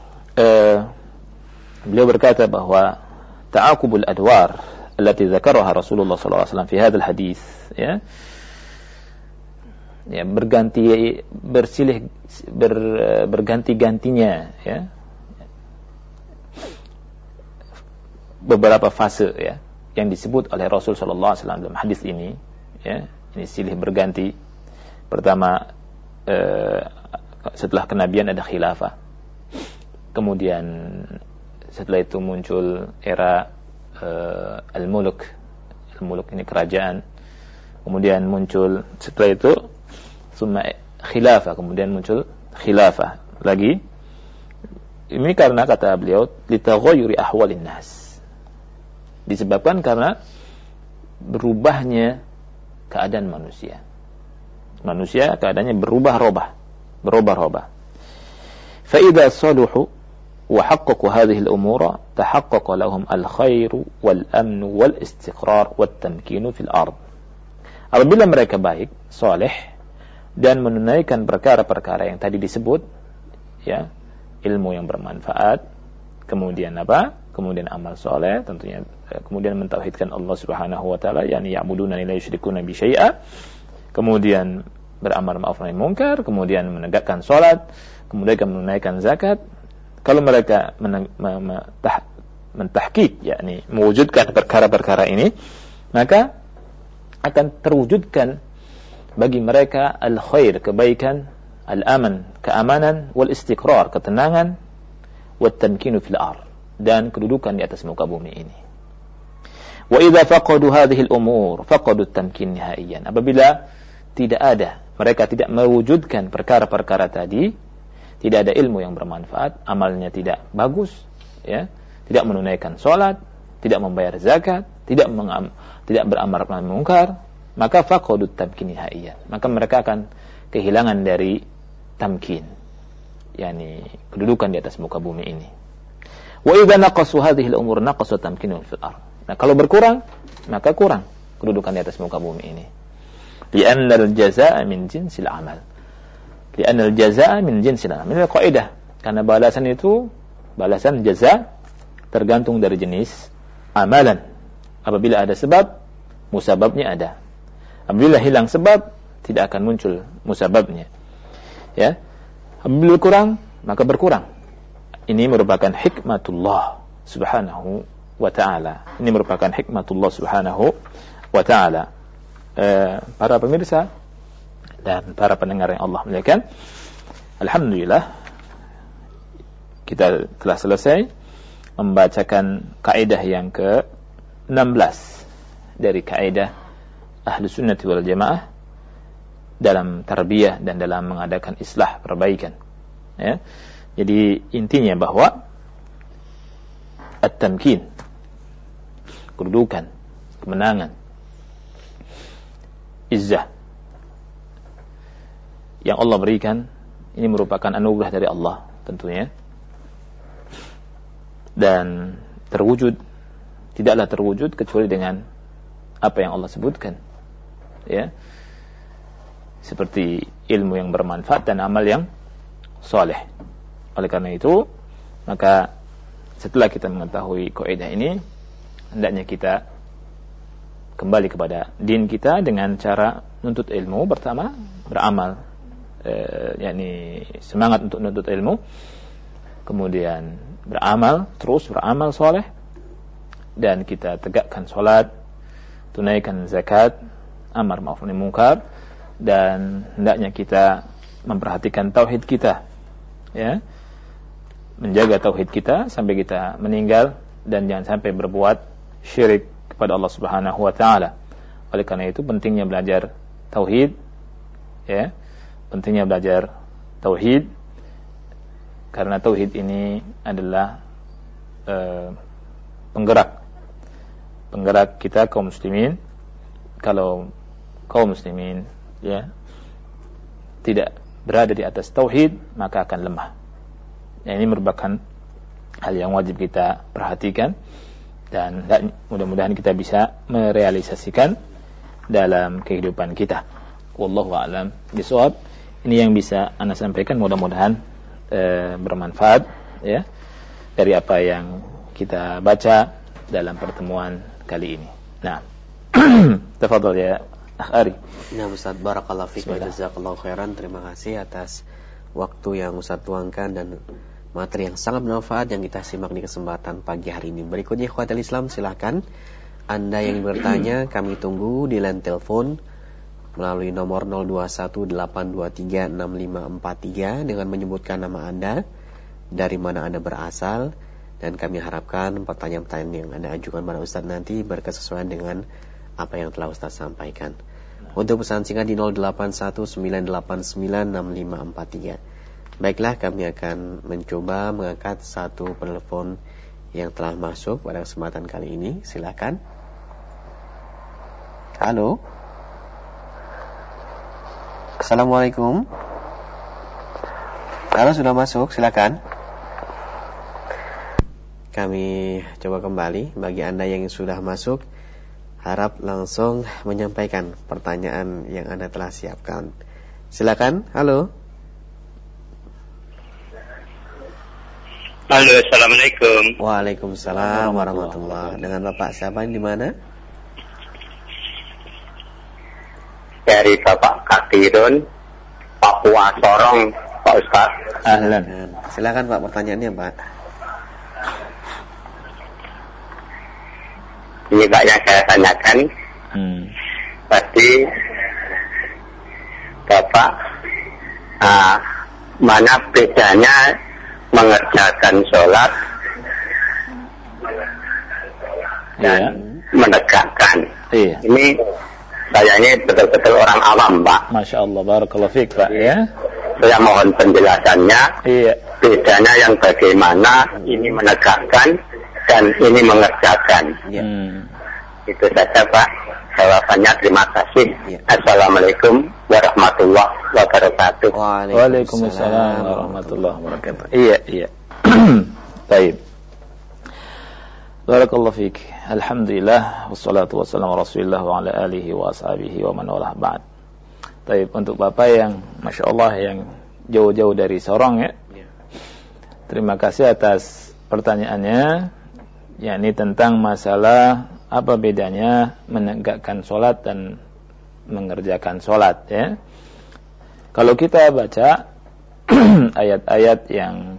beliau berkata bahwa ta'aqubul adwar allati dzakaraha Rasulullah sallallahu alaihi wasallam fi hadzal hadis, berganti-gantinya, ya, beberapa fase, ya, yang disebut oleh Rasul sallallahu alaihi wasallam dalam hadis ini, ya, ini silih berganti. Pertama, setelah kenabian ada khilafah. Kemudian setelah itu muncul era al-muluk. Al-muluk ini kerajaan. Kemudian muncul setelah itu khilafah, kemudian muncul khilafah lagi. Ini karena kata beliau litaghayyuri ahwalin nas, disebabkan karena berubahnya keadaan manusia keadaannya berubah-ubah. Fa idza saluhu wa haqqaqu hadhihi al-umura tahaqqaqa lahum al-khairu wal amnu wal istiqrar wat tamkinu fil ard. Apabila mereka baik, saleh, dan menunaikan perkara-perkara yang tadi disebut, ya, ilmu yang bermanfaat, kemudian kemudian amal saleh, tentunya, kemudian mentauhidkan Allah Subhanahu wa taala, yakni ya'budunani la yusyrikuna bi syai'a, kemudian beramar ma'ruf nahi munkar, kemudian menegakkan salat, kemudian menunaikan zakat. Kalau mereka mentahqiq, yakni mewujudkan perkara-perkara ini, maka akan terwujudkan bagi mereka al-khair, kebaikan, al-aman, keamanan, wal istiqrar, ketenangan, wat-tamkinu fil ardh, dan kedudukan di atas muka bumi ini. Wa idza faqadu hadhihi al-umur faqadu at-tamkin nihaiyan. Apabila mereka tidak mewujudkan perkara-perkara tadi, tidak ada ilmu yang bermanfaat, amalnya tidak bagus, ya, tidak menunaikan salat, tidak membayar zakat, tidak beramal mungkar, maka faqadu at-tamkin nihaiyan. Maka mereka akan kehilangan dari tamkin, yakni kedudukan di atas muka bumi ini. Wa idza naqasu hadhihi al-umur naqasa tamkinu fil ardh. Nah, kalau berkurang, maka kurang kedudukan di atas muka bumi ini. Li'anna al-jazaa'a min jinsil amal. Li'anna al-jazaa'a min jinsil amal. Ini kaidah, karena balasan jaza tergantung dari jenis amalan. Apabila ada sebab, musababnya ada. Apabila hilang sebab, tidak akan muncul musababnya. Ya. Apabila kurang, maka berkurang. Ini merupakan hikmatullah subhanahu wa ta'ala. Ini merupakan hikmatullah subhanahu wa ta'ala. Para pemirsa dan para pendengar yang Allah muliakan, alhamdulillah kita telah selesai membacakan kaidah yang ke-16 dari kaidah Ahlus Sunnah wal Jamaah dalam tarbiyah dan dalam mengadakan islah, perbaikan. Ya. Jadi intinya bahwa at-tamkin, kedudukan, kemenangan, izzah yang Allah berikan, ini merupakan anugerah dari Allah tentunya, dan tidaklah terwujud kecuali dengan apa yang Allah sebutkan, ya, seperti ilmu yang bermanfaat dan amal yang soleh. Oleh karena itu, maka setelah kita mengetahui kaidah ini, hendaknya kita kembali kepada din kita dengan cara menuntut ilmu. Pertama, beramal, yakni semangat untuk menuntut ilmu. Kemudian terus beramal soleh, dan kita tegakkan salat, tunaikan zakat, amar ma'ruf nahi munkar, dan hendaknya kita memperhatikan tauhid kita, ya, menjaga tauhid kita sampai kita meninggal, dan jangan sampai berbuat syirik kepada Allah Subhanahu wa taala. Oleh karena itu pentingnya belajar tauhid, ya. Pentingnya belajar tauhid, karena tauhid ini adalah penggerak kita kaum muslimin. Kalau kaum muslimin, ya, tidak berada di atas tauhid, maka akan lemah. Ya, ini merupakan hal yang wajib kita perhatikan, dan mudah-mudahan kita bisa merealisasikan dalam kehidupan kita. Wallahu a'lam bishawab. Ini yang bisa Anda sampaikan, mudah-mudahan bermanfaat, ya, dari apa yang kita baca dalam pertemuan kali ini. Nah, tafadhal ya Akh Ari. Nah, Ustaz, barakallahu fiik wa jazakallahu khairan. Terima kasih atas waktu yang Ustaz tuangkan dan materi yang sangat bermanfaat yang kita simak di kesempatan pagi hari ini. Berikutnya, ikhwatul Islam, silakan Anda yang bertanya, kami tunggu di line telepon melalui nomor 0218236543 dengan menyebutkan nama Anda, dari mana Anda berasal, dan kami harapkan pertanyaan-pertanyaan yang Anda ajukan pada Ustaz nanti berkesesuaian dengan apa yang telah Ustaz sampaikan. Untuk pesan singkat di 0819896543. Baiklah, kami akan mencoba mengangkat satu penelpon yang telah masuk pada kesempatan kali ini. Silakan. Halo. Assalamualaikum. Halo, sudah masuk, silakan. Kami coba kembali. Bagi Anda yang sudah masuk, harap langsung menyampaikan pertanyaan yang Anda telah siapkan. Silakan. Halo. Halo, assalamualaikum. Waalaikumsalam warahmatullahi. Dengan Bapak siapa, di mana? Dari Bapak Kadirun, Papua Sorong, Pak Ustaz. Ahlan. Silakan Pak, pertanyaannya Pak. Ini Pak yang saya tanyakan. Tadi Bapak, mana bedanya mengerjakan sholat dan menegakkan. Iya. Ini saya ini betul-betul orang awam, Pak. Masya Allah, barakallahu fiik, Pak, ya. Saya mohon penjelasannya. Iya. Bedanya yang bagaimana ini menegakkan dan ini mengerjakan. Ya. Itu saja, Pak. Jawabannya terima kasih. Ya. Assalamualaikum warahmatullahi wabarakatuh. Waalaikumsalam warahmatullahi wabarakatuh. Iya. Baik. Barakallahu fiik. Alhamdulillah wassalatu wassalamu ala Rasulillah wa ala alihi wa ashabihi wa man walah ba'd. Baik, untuk Bapak yang Masya Allah yang jauh-jauh dari Sorong ya. Terima kasih atas pertanyaannya, yakni tentang masalah apa bedanya menegakkan sholat dan mengerjakan sholat ya. Kalau kita baca ayat-ayat yang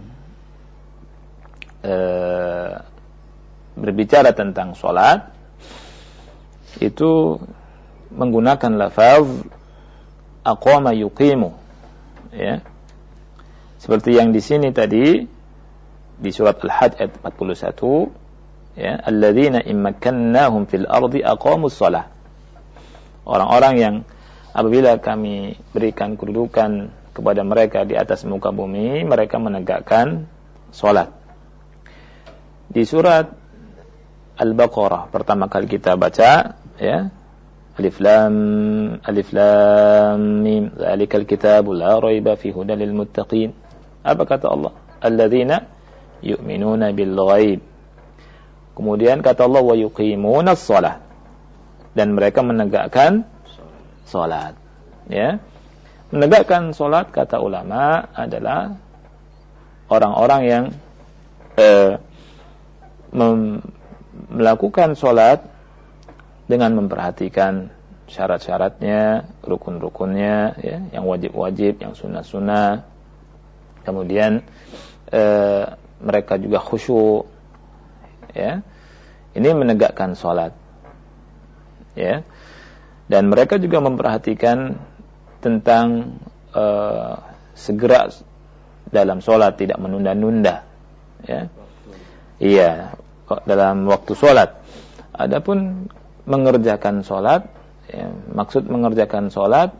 berbicara tentang sholat, itu menggunakan lafaz aqama yuqimu ya. Seperti yang di sini tadi di surat Al-Hajj ayat 41 ya, alladzina immakkannahum fil ardi aqamus shalah. Orang-orang yang apabila kami berikan kedudukan kepada mereka di atas muka bumi, mereka menegakkan salat. Di surat Al-Baqarah pertama kali kita baca ya, Alif Lam Mim Dzalikal Kitabu la raiba fihi hudal lil muttaqin. Apa kata Allah? Alladzina yu'minuna bil ghaib. Kemudian kata Allah wa yuqimunas shalah, dan mereka menegakkan salat ya. Menegakkan salat kata ulama adalah orang-orang yang melakukan salat dengan memperhatikan syarat-syaratnya, rukun-rukunnya ya, yang wajib-wajib, yang sunnah-sunnah. Kemudian mereka juga khusyuk ya. Ini menegakkan salat ya. Dan mereka juga memperhatikan tentang segera dalam salat, tidak menunda-nunda ya. Iya, dalam waktu salat. Adapun mengerjakan salat ya, maksud mengerjakan salat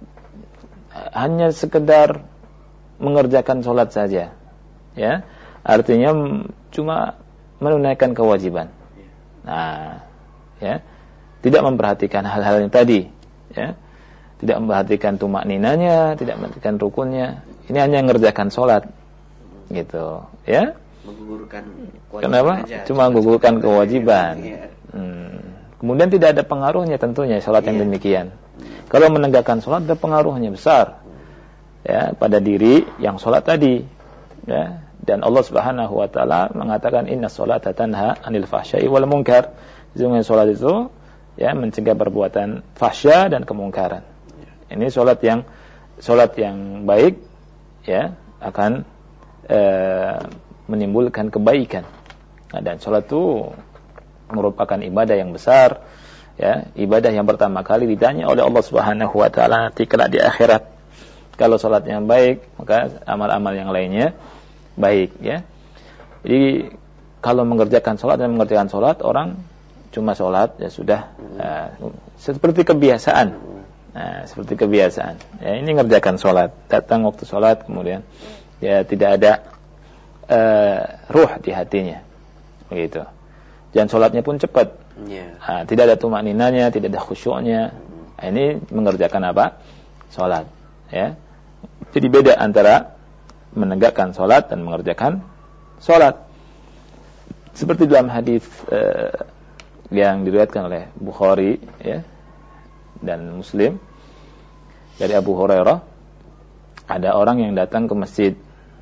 hanya sekedar mengerjakan salat saja ya. Artinya cuma menunaikan kewajiban. Nah, ya. Tidak memperhatikan hal-hal yang tadi, ya. Tidak memperhatikan tumakninanya, tidak memperhatikan rukunnya. Ini hanya mengerjakan salat. Gitu, ya. Menggugurkan kewajiban. Kenapa? Aja. Cuma menggugurkan kewajiban. Ya. Kemudian tidak ada pengaruhnya tentunya salat yang demikian. Kalau menegakkan salat ada pengaruhnya besar. Ya, pada diri yang salat tadi, ya. Dan Allah Subhanahu wa taala mengatakan inna sholata tanha 'anil fahsya'i wal munkar. Sesungguhnya salat itu ya mencegah perbuatan fahsya dan kemungkaran. Ini salat yang baik ya akan menimbulkan kebaikan. Nah, dan salat itu merupakan ibadah yang besar ya, ibadah yang pertama kali ditanya oleh Allah Subhanahu wa taala nanti kelak di akhirat. Kalau salat yang baik, maka amal-amal yang lainnya baik ya. Jadi kalau mengerjakan salat dan mengerjakan salat, orang cuma salat ya sudah seperti kebiasaan. Nah, seperti kebiasaan. Ya, ini mengerjakan salat, datang waktu salat kemudian ya tidak ada ruh di hatinya. Begitu. Dan salatnya pun cepat. Nah, tidak ada tumakninanya, tidak ada khusyuknya. Nah, ini mengerjakan apa? Salat, ya. Jadi beda antara menegakkan salat dan mengerjakan salat. Seperti dalam hadis yang diriwayatkan oleh Bukhari ya dan Muslim dari Abu Hurairah, ada orang yang datang ke masjid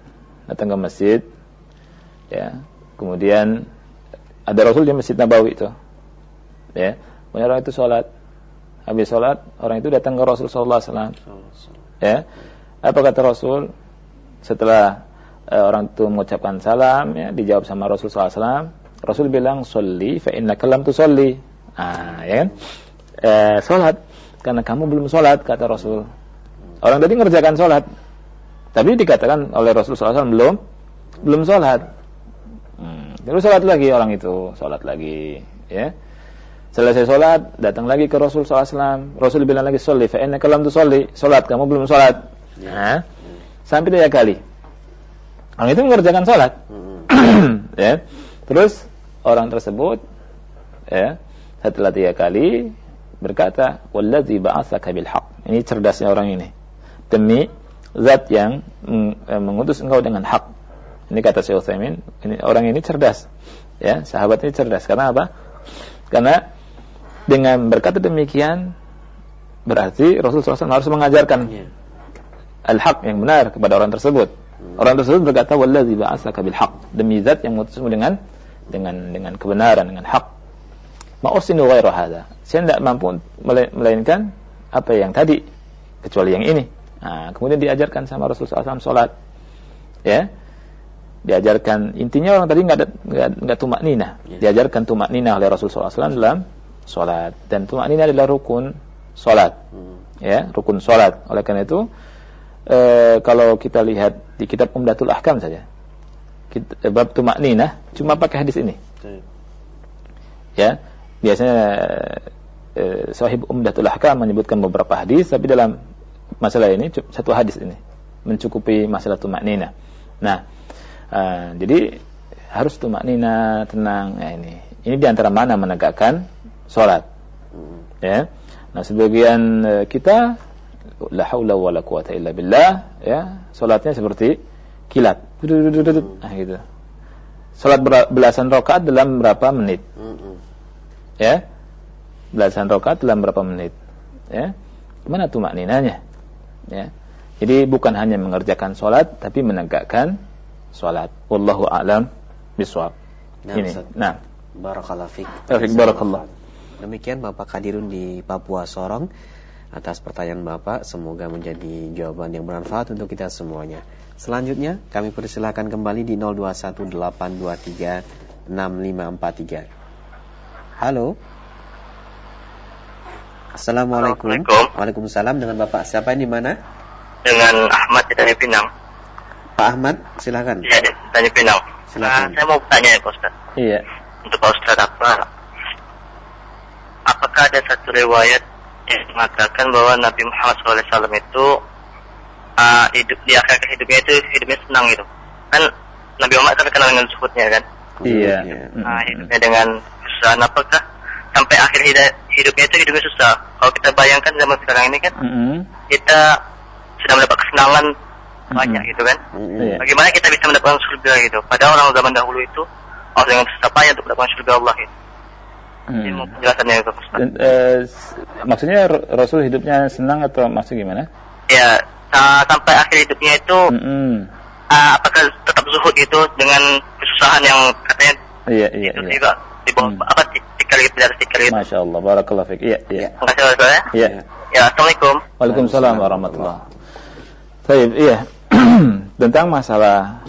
ya. Kemudian ada Rasul di Masjid Nabawi itu. Ya. Kemudian orang itu salat. Habis salat, orang itu datang ke Rasul sallallahu alaihi wasallam. Ya. Apa kata Rasul? Setelah orang itu mengucapkan salam ya, dijawab sama Rasul sallallahu alaihi wasallam. Rasul bilang, "Sholli fa innaka lam tusolli." Ah, ya kan? Salat karena kamu belum salat, kata Rasul. Orang tadi mengerjakan salat, tapi dikatakan oleh Rasul sallallahu alaihi wasallam belum sholat. Terus sholat lagi orang itu, sholat lagi, ya. Selesai sholat, datang lagi ke Rasul SAW. Rasul bilang lagi, "Sholli fa innaka lam tusolli." Sholat, kamu belum sholat. Nah, sampai 3 kali. Orang itu mengerjakan sholat. Ya. Terus orang tersebut, ya, setelah 3 kali berkata, "Wallazi ba'atsaka bil haqq." Ini cerdasnya orang ini. Demi zat yang mengutus engkau dengan hak. Ini kata Syekh Utsaimin, ini orang ini cerdas. Ya, sahabat ini cerdas. Karena apa? Karena dengan berkata demikian berarti Rasulullah SAW harus mengajarkan al-haq yang benar kepada orang tersebut. Orang tersebut berkata, "Wallazi ba'atsaka bil haqq." Demi zat yang mengutusmu dengan kebenaran, dengan hak. Ma usinu ghairu hadza. Saya tidak mampu melainkan apa yang tadi kecuali yang ini. Nah, kemudian diajarkan sama Rasulullah SAW salat. Ya. Diajarkan, intinya orang tadi enggak tumakninah. Diajarkan tumakninah oleh Rasulullah SAW dalam salat, dan tumakninah adalah rukun salat. Ya, rukun salat. Oleh karena itu kalau kita lihat di kitab Umdatul Ahkam saja, bab tumakninah cuma pakai hadis ini. Ya, biasanya sahib Umdatul Ahkam menyebutkan beberapa hadis, tapi dalam masalah ini satu hadis ini mencukupi masalah tumakninah. Nah, jadi harus tumakninah, tenang. Ya, ini diantara mana menegakkan salat. Ya. Nah, sebagian kita la haula wala quwata illa billah, ya, salatnya seperti kilat. Nah, gitu. Salat belasan rakaat dalam berapa menit? Ya. Belasan rakaat dalam berapa menit? Ya. Mana tumakninahnya? Ya. Jadi bukan hanya mengerjakan salat tapi menegakkan salat. Wallahu a'lam bishawab. Ini. Nah, barakallahu fiik. Barakallah. Demikian Bapak Kadirun di Papua Sorong atas pertanyaan Bapak, semoga menjadi jawaban yang bermanfaat untuk kita semuanya. Selanjutnya kami persilakan kembali di 0218236543. Halo. Assalamualaikum. Waalaikumsalam. Dengan Bapak siapa ini, mana? Dengan Ahmad dari Pinang. Pak Ahmad, silakan. Iya, dari Pinang. Silakan. Saya mau bertanya ya Pak Ustaz. Iya. Untuk Pak Ustaz, apakah ada satu riwayat yang mengatakan bahwa Nabi Muhammad SAW itu hidup di akhir hidupnya itu hidupnya senang gitu? Kan Nabi Muhammad terkenal dengan zuhudnya kan? Iya. Hidupnya dengan kesusahan. Apakah sampai akhir hidupnya itu hidupnya susah? Kalau kita bayangkan zaman sekarang ini kan, kita sudah mendapat kesenangan banyak gitu kan? Bagaimana kita bisa mendapatkan surga gitu? Padahal orang zaman dahulu itu harus dengan susah payah untuk mendapatkan surga Allah gitu. Ini mau penjelasannya itu Ustaz. Maksudnya Rasul hidupnya senang atau maksud gimana? Ya, sampai akhir hidupnya itu apakah tetap zuhud itu dengan kesusahan yang katanya itu juga di bawah tikar gitu. Masya Allah, barakallahu fiik. Iya. Terima kasih Ustaz ya. Iya. Ya, Assalamualaikum. Waalaikumsalam warahmatullahi. Baik, iya. Tentang masalah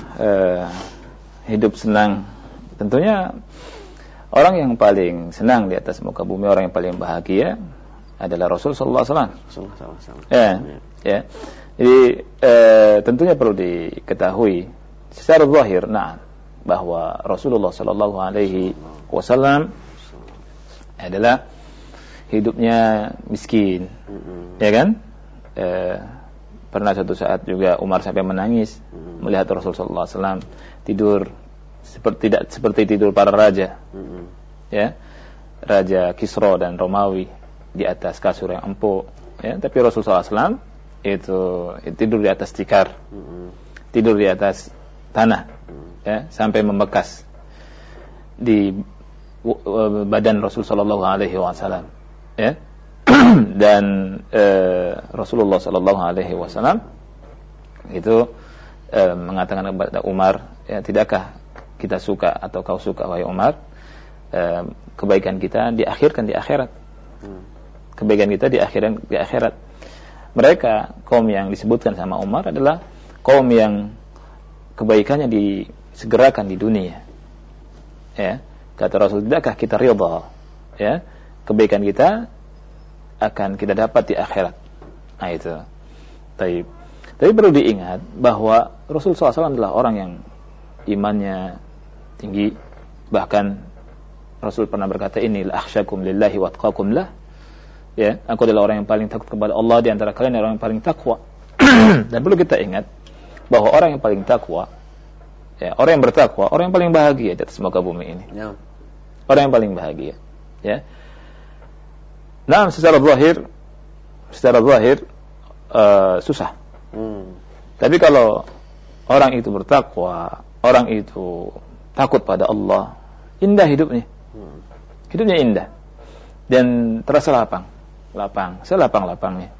hidup senang, tentunya orang yang paling senang di atas muka bumi, orang yang paling bahagia adalah Rasul sallallahu alaihi wasallam. Ya. Jadi tentunya perlu diketahui secara zahir, bahwa Rasulullah sallallahu alaihi wasallam adalah hidupnya miskin. Ya kan? Pernah suatu saat juga Umar sampai menangis melihat Rasulullah sallallahu alaihi wasallam tidur seperti tidur para raja. Ya. Raja Kisra dan Romawi di atas kasur yang empuk, ya, tapi Rasulullah SAW itu tidur di atas tikar, tidur di atas tanah, ya, sampai membekas di badan Rasul sallallahu alaihi wasallam, ya. Dan Rasulullah sallallahu alaihi wasallam itu mengatakan kepada Umar, ya, tidakkah kita suka atau kau suka wahai Umar, kebaikan kita diakhirkan di akhirat. Kebaikan kita di akhirat. Mereka kaum yang disebutkan sama Umar adalah kaum yang kebaikannya disegerakan di dunia. Ya, kata Rasul, tidakkah kita ridha, ya, kebaikan kita akan kita dapat di akhirat. Nah, itu. Tapi perlu diingat bahwa Rasul SAW adalah orang yang imannya tinggi. Bahkan Rasul pernah berkata, ini la akhsyakum lillahi wa atqakum lah. Ya, aku adalah orang yang paling takut kepada Allah di antara kalian, orang yang paling takwa. Dan perlu kita ingat bahwa orang yang paling takwa, ya, orang yang bertakwa, orang yang paling bahagia di atas muka bumi ini. Ya. Orang yang paling bahagia. Ya. Nah, secara zahir susah. Tapi kalau orang itu bertakwa, orang itu takut pada Allah, indah hidupnya. Hidupnya indah. Dan terasa lapang selapang-lapangnya.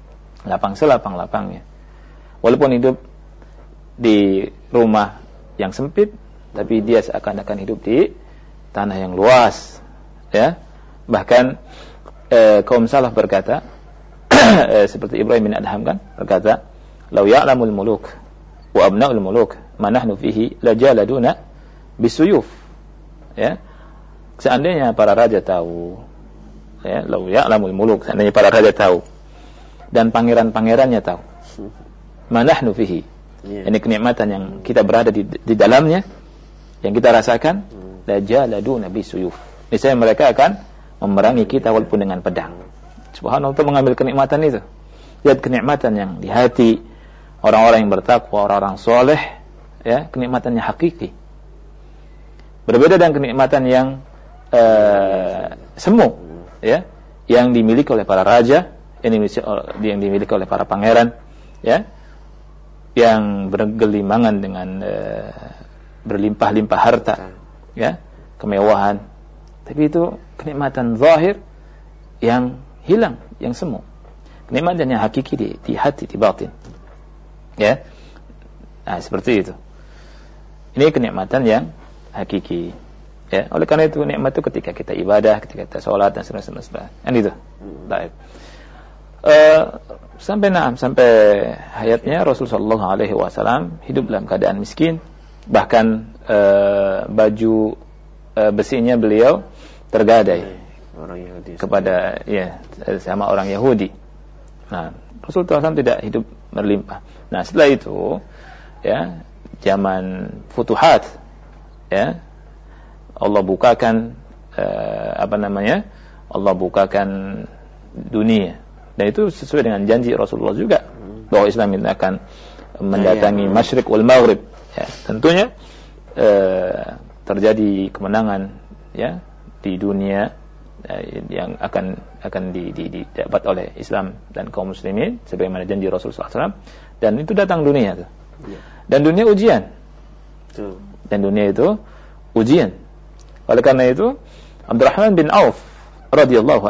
Walaupun hidup di rumah yang sempit, tapi dia seakan-akan hidup di tanah yang luas. Ya. Bahkan kaum salaf berkata, seperti Ibrahim bin Adham kan berkata, "Lau ya'lamul muluk wa abna'ul muluk ma nahnu fihi lajaladuna bisuyuf." Ya. Seandainya para raja tahu, ya, lau ya'lamul muluk, seandainya para raja tahu dan pangeran-pangerannya tahu, ma nahnu fihi. Ini kenikmatan yang kita berada di dalamnya, yang kita rasakan, lajaladuna bisuyuf. Misalnya mereka akan memerangi kita walaupun dengan pedang. Subhanallah, untuk mengambil kenikmatan itu. Lihat kenikmatan yang di hati orang-orang yang bertakwa, orang-orang soleh, ya, kenikmatannya hakiki. Berbeda dengan kenikmatan yang semu, ya, yang dimiliki oleh para raja, yang dimiliki oleh para pangeran, ya, yang bergelimangan dengan berlimpah-limpah harta, ya, kemewahan. Tapi itu kenikmatan zahir yang hilang, yang semu. Kenikmatan yang hakiki di hati, di batin. Ya. Nah, seperti itu. Ini kenikmatan yang hakiki. Ya, oleh karena itu nikmat itu ketika kita ibadah, ketika kita sholat dan sebagainya. Kan itu. Baik. Sampai hayatnya Rasulullah SAW hidup dalam keadaan miskin. Bahkan baju besinya beliau tergadai kepada, ya, sama orang Yahudi. Nah, Rasulullah SAW tidak hidup berlimpah. Nah, setelah itu, ya, zaman futuhat, ya, Allah bukakan Allah bukakan dunia, dan itu sesuai dengan janji Rasulullah juga bahwa Islam itu akan mendatangi Masyriq wal Maghrib. Ya, tentunya terjadi kemenangan, ya, di dunia, yang akan didapat oleh Islam dan kaum muslimin sebagaimana janji Rasulullah SAW, dan itu datang dunia itu. Dan dunia ujian. Dan dunia itu ujian. Oleh karena itu Abdurrahman bin Auf radhiyallahu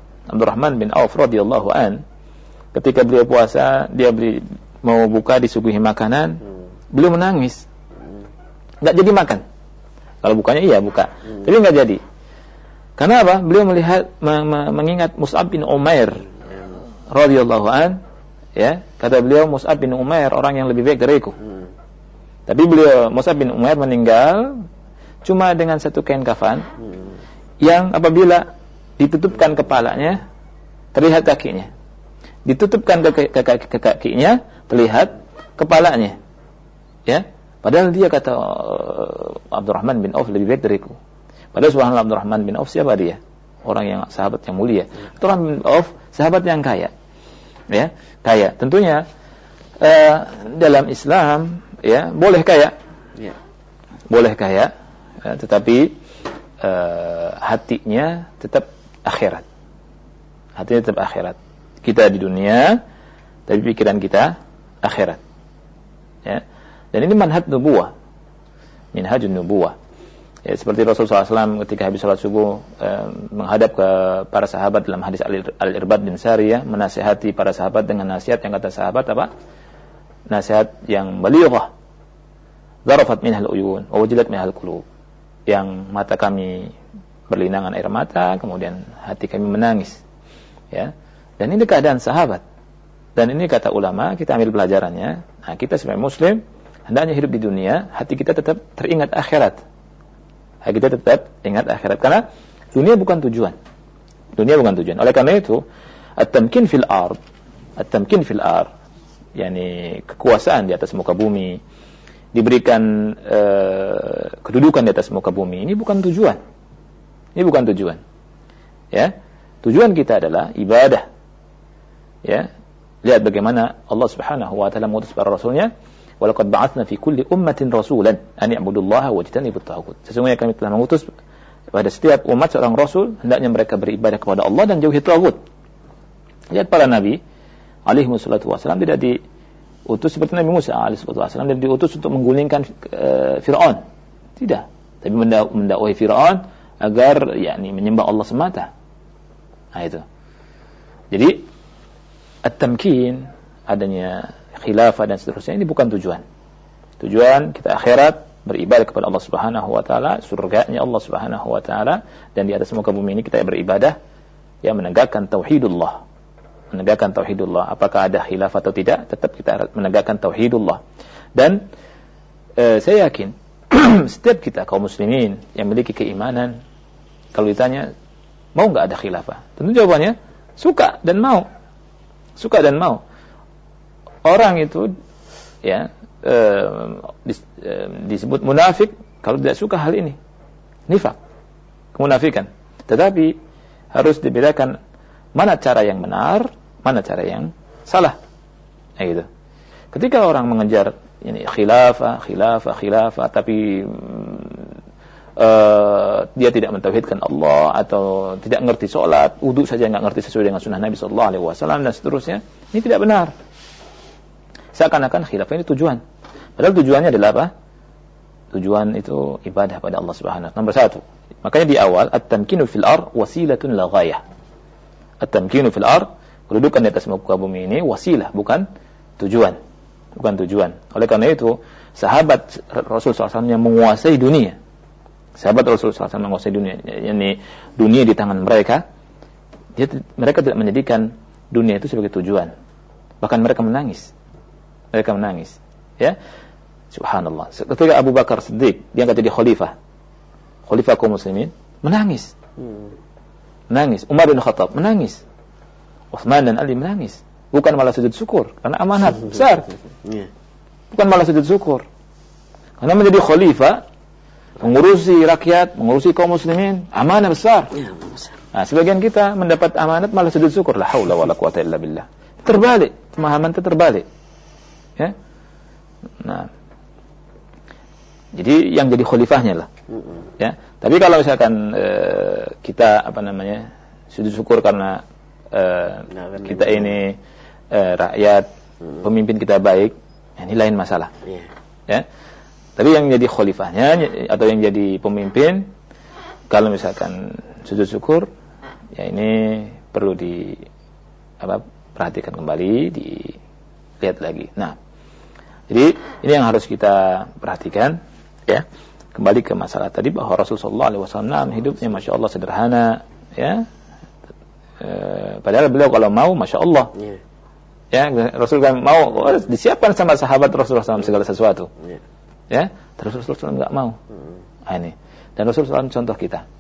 an, ketika beliau puasa, dia mau buka, disuguhi makanan, beliau menangis. Enggak jadi makan. Kalau bukanya iya buka, tapi enggak jadi. Karena apa? Beliau mengingat Mus'ab bin Umair radhiyallahu an, ya, kata beliau, Mus'ab bin Umair orang yang lebih baik dariku. Tapi Mus'ab bin Umair meninggal cuma dengan satu kain kafan yang apabila ditutupkan kepalanya terlihat kakinya, ditutupkan ke kakinya terlihat kepalanya, ya. Padahal dia kata Abdurrahman bin Auf lebih baik dariku. Padahal subhanallah, Abdurrahman bin Auf siapa dia? Orang yang sahabat yang mulia. Abdurrahman bin Auf sahabat yang kaya, ya, kaya. Tentunya dalam Islam, ya, boleh kaya, boleh kaya, ya, tetapi hatinya tetap akhirat. Hatinya tetap akhirat. Kita di dunia, tapi pikiran kita akhirat. Ya. Dan ini manhaj nubuwah, minhajun nubuwah. Ya, seperti Rasulullah SAW ketika habis salat subuh menghadap ke para sahabat dalam hadis Al-Irbad bin Sariyah, menasihati para sahabat dengan nasihat yang kata sahabat apa? Nasihat yang balighah. Zarafat minhal uyun wa wajilat minhal qulub. Yang mata kami berlinangan air mata, kemudian hati kami menangis. Ya. Dan ini keadaan sahabat. Dan ini kata ulama, kita ambil pelajarannya. Nah, kita sebagai muslim hendaknya hidup di dunia, hati kita tetap teringat akhirat. Hati kita tetap ingat akhirat, karena dunia bukan tujuan. Dunia bukan tujuan. Oleh karena itu, at-tamkin fil ard, yakni kekuasaan di atas muka bumi, diberikan kedudukan di atas muka bumi, ini bukan tujuan. Ini bukan tujuan. Ya. Tujuan kita adalah ibadah. Ya. Lihat bagaimana Allah Subhanahu wa taala mengutus para rasulnya, wa laqad ba'atsna fi kulli ummatin rasulan an i'budullaha wajtanibut taghut. Sesungguhnya kami telah mengutus pada setiap umat seorang rasul, hendaknya mereka beribadah kepada Allah dan jauhi taghut. Lihat para nabi alaihi wassalatu wassalam tidak diutus seperti Nabi Musa alaihi wassalatu wassalam, tidak diutus untuk menggulingkan Fir'aun. Tidak. Tapi mendakwahi Fir'aun agar menyembah Allah semata. Nah itu. Jadi at-tamkin, adanya khilafah dan seterusnya, ini bukan tujuan. Tujuan kita akhirat, beribadah kepada Allah Subhanahu wa taala, surganya Allah Subhanahu wa taala, dan di atas muka bumi ini kita beribadah menegakkan tauhidullah. Menegakkan tauhidullah. Apakah ada khilafah atau tidak, tetap kita menegakkan tauhidullah. Dan saya yakin setiap kita kaum muslimin yang memiliki keimanan, kalau ditanya mau enggak ada khilafah, tentu jawabannya suka dan mau. Suka dan mau. Orang itu disebut munafik kalau tidak suka hal ini. Nifaq, kemunafikan. Tetapi harus dibedakan mana cara yang benar, mana cara yang salah. Gitu. Ketika orang mengejar khilafah, tapi dia tidak mentauhidkan Allah atau tidak ngerti sholat, wudu saja nggak ngerti sesuai dengan sunnah Nabi Sallallahu Alaihi Wasallam dan seterusnya, ini tidak benar. Seakan-akan khilafah ini tujuan. Padahal tujuannya adalah apa? Tujuan itu ibadah pada Allah Subhanahu. Nomor 1. Makanya di awal at-tamkinu fil ard wasilatun la ghayah. At-tamkinu fil ard, kedudukan di atas muka bumi ini wasilah, bukan tujuan. Bukan tujuan. Oleh karena itu, sahabat Rasulullah SAW yang menguasai dunia, sahabat Rasulullah SAW menguasai dunia, dunia di tangan mereka, mereka tidak menjadikan dunia itu sebagai tujuan. Bahkan mereka menangis. Ya, subhanallah. Ketika Abu Bakar Siddiq diangkat jadi khalifah kaum muslimin, menangis. Umar bin Khattab menangis. Utsman dan Ali menangis. Bukan malah sujud syukur, karena amanat besar. Bukan malah sujud syukur. Karena menjadi khalifah, mengurusi rakyat, mengurusi kaum muslimin, amanah besar. Nah, sebagian kita mendapat amanat malah sujud syukur. La haula wala quwata illa billah. Terbalik, pemahaman itu terbalik. Ya. Nah. Jadi yang jadi khalifahnya lah. Ya. Tapi kalau misalkan kita sujud syukur karena kita ini rakyat, pemimpin kita baik, ini lain masalah. Ya. Tapi yang jadi khalifahnya atau yang jadi pemimpin, kalau misalkan sujud syukur, ya ini perlu perhatikan kembali, dilihat lagi. Nah, jadi ini yang harus kita perhatikan, ya. Kembali ke masalah tadi bahwa Rasulullah SAW hidupnya masya Allah sederhana, ya. Padahal beliau kalau mau, masya Allah, ya, Rasulullah mau disiapkan sama sahabat Rasulullah SAW segala sesuatu, ya. Terus Rasulullah SAW nggak mau. Nah, ini. Dan Rasulullah SAW contoh kita.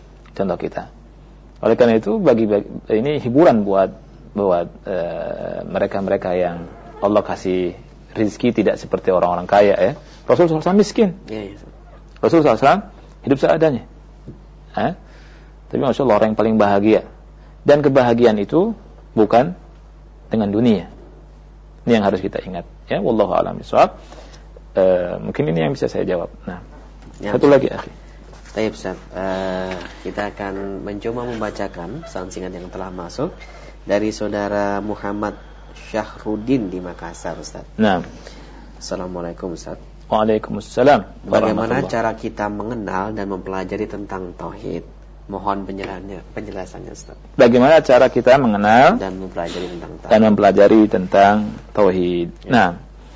Oleh karena itu ini hiburan buat mereka-mereka yang Allah kasih rezeki tidak seperti orang-orang kaya, ya. Rasulullah SAW miskin. Rasulullah SAW hidup seadanya. Tapi masya Allah orang yang paling bahagia. Dan kebahagiaan itu bukan dengan dunia. Ini yang harus kita ingat. Ya, wallahu a'lam bishawab. Mungkin ini yang bisa saya jawab. Nah, satu lagi, akhi. Baik, Ustaz. Kita akan mencoba membacakan pesan singkat yang telah masuk dari saudara Muhammad Syahrudin di Makassar, Ustaz. Nah. Assalamualaikum, Ustaz. Waalaikumsalam. Bagaimana cara kita mengenal dan mempelajari tentang tauhid? Mohon penjelasannya, Ustaz. Bagaimana cara kita mengenal dan mempelajari tentang tauhid? Ya. Nah,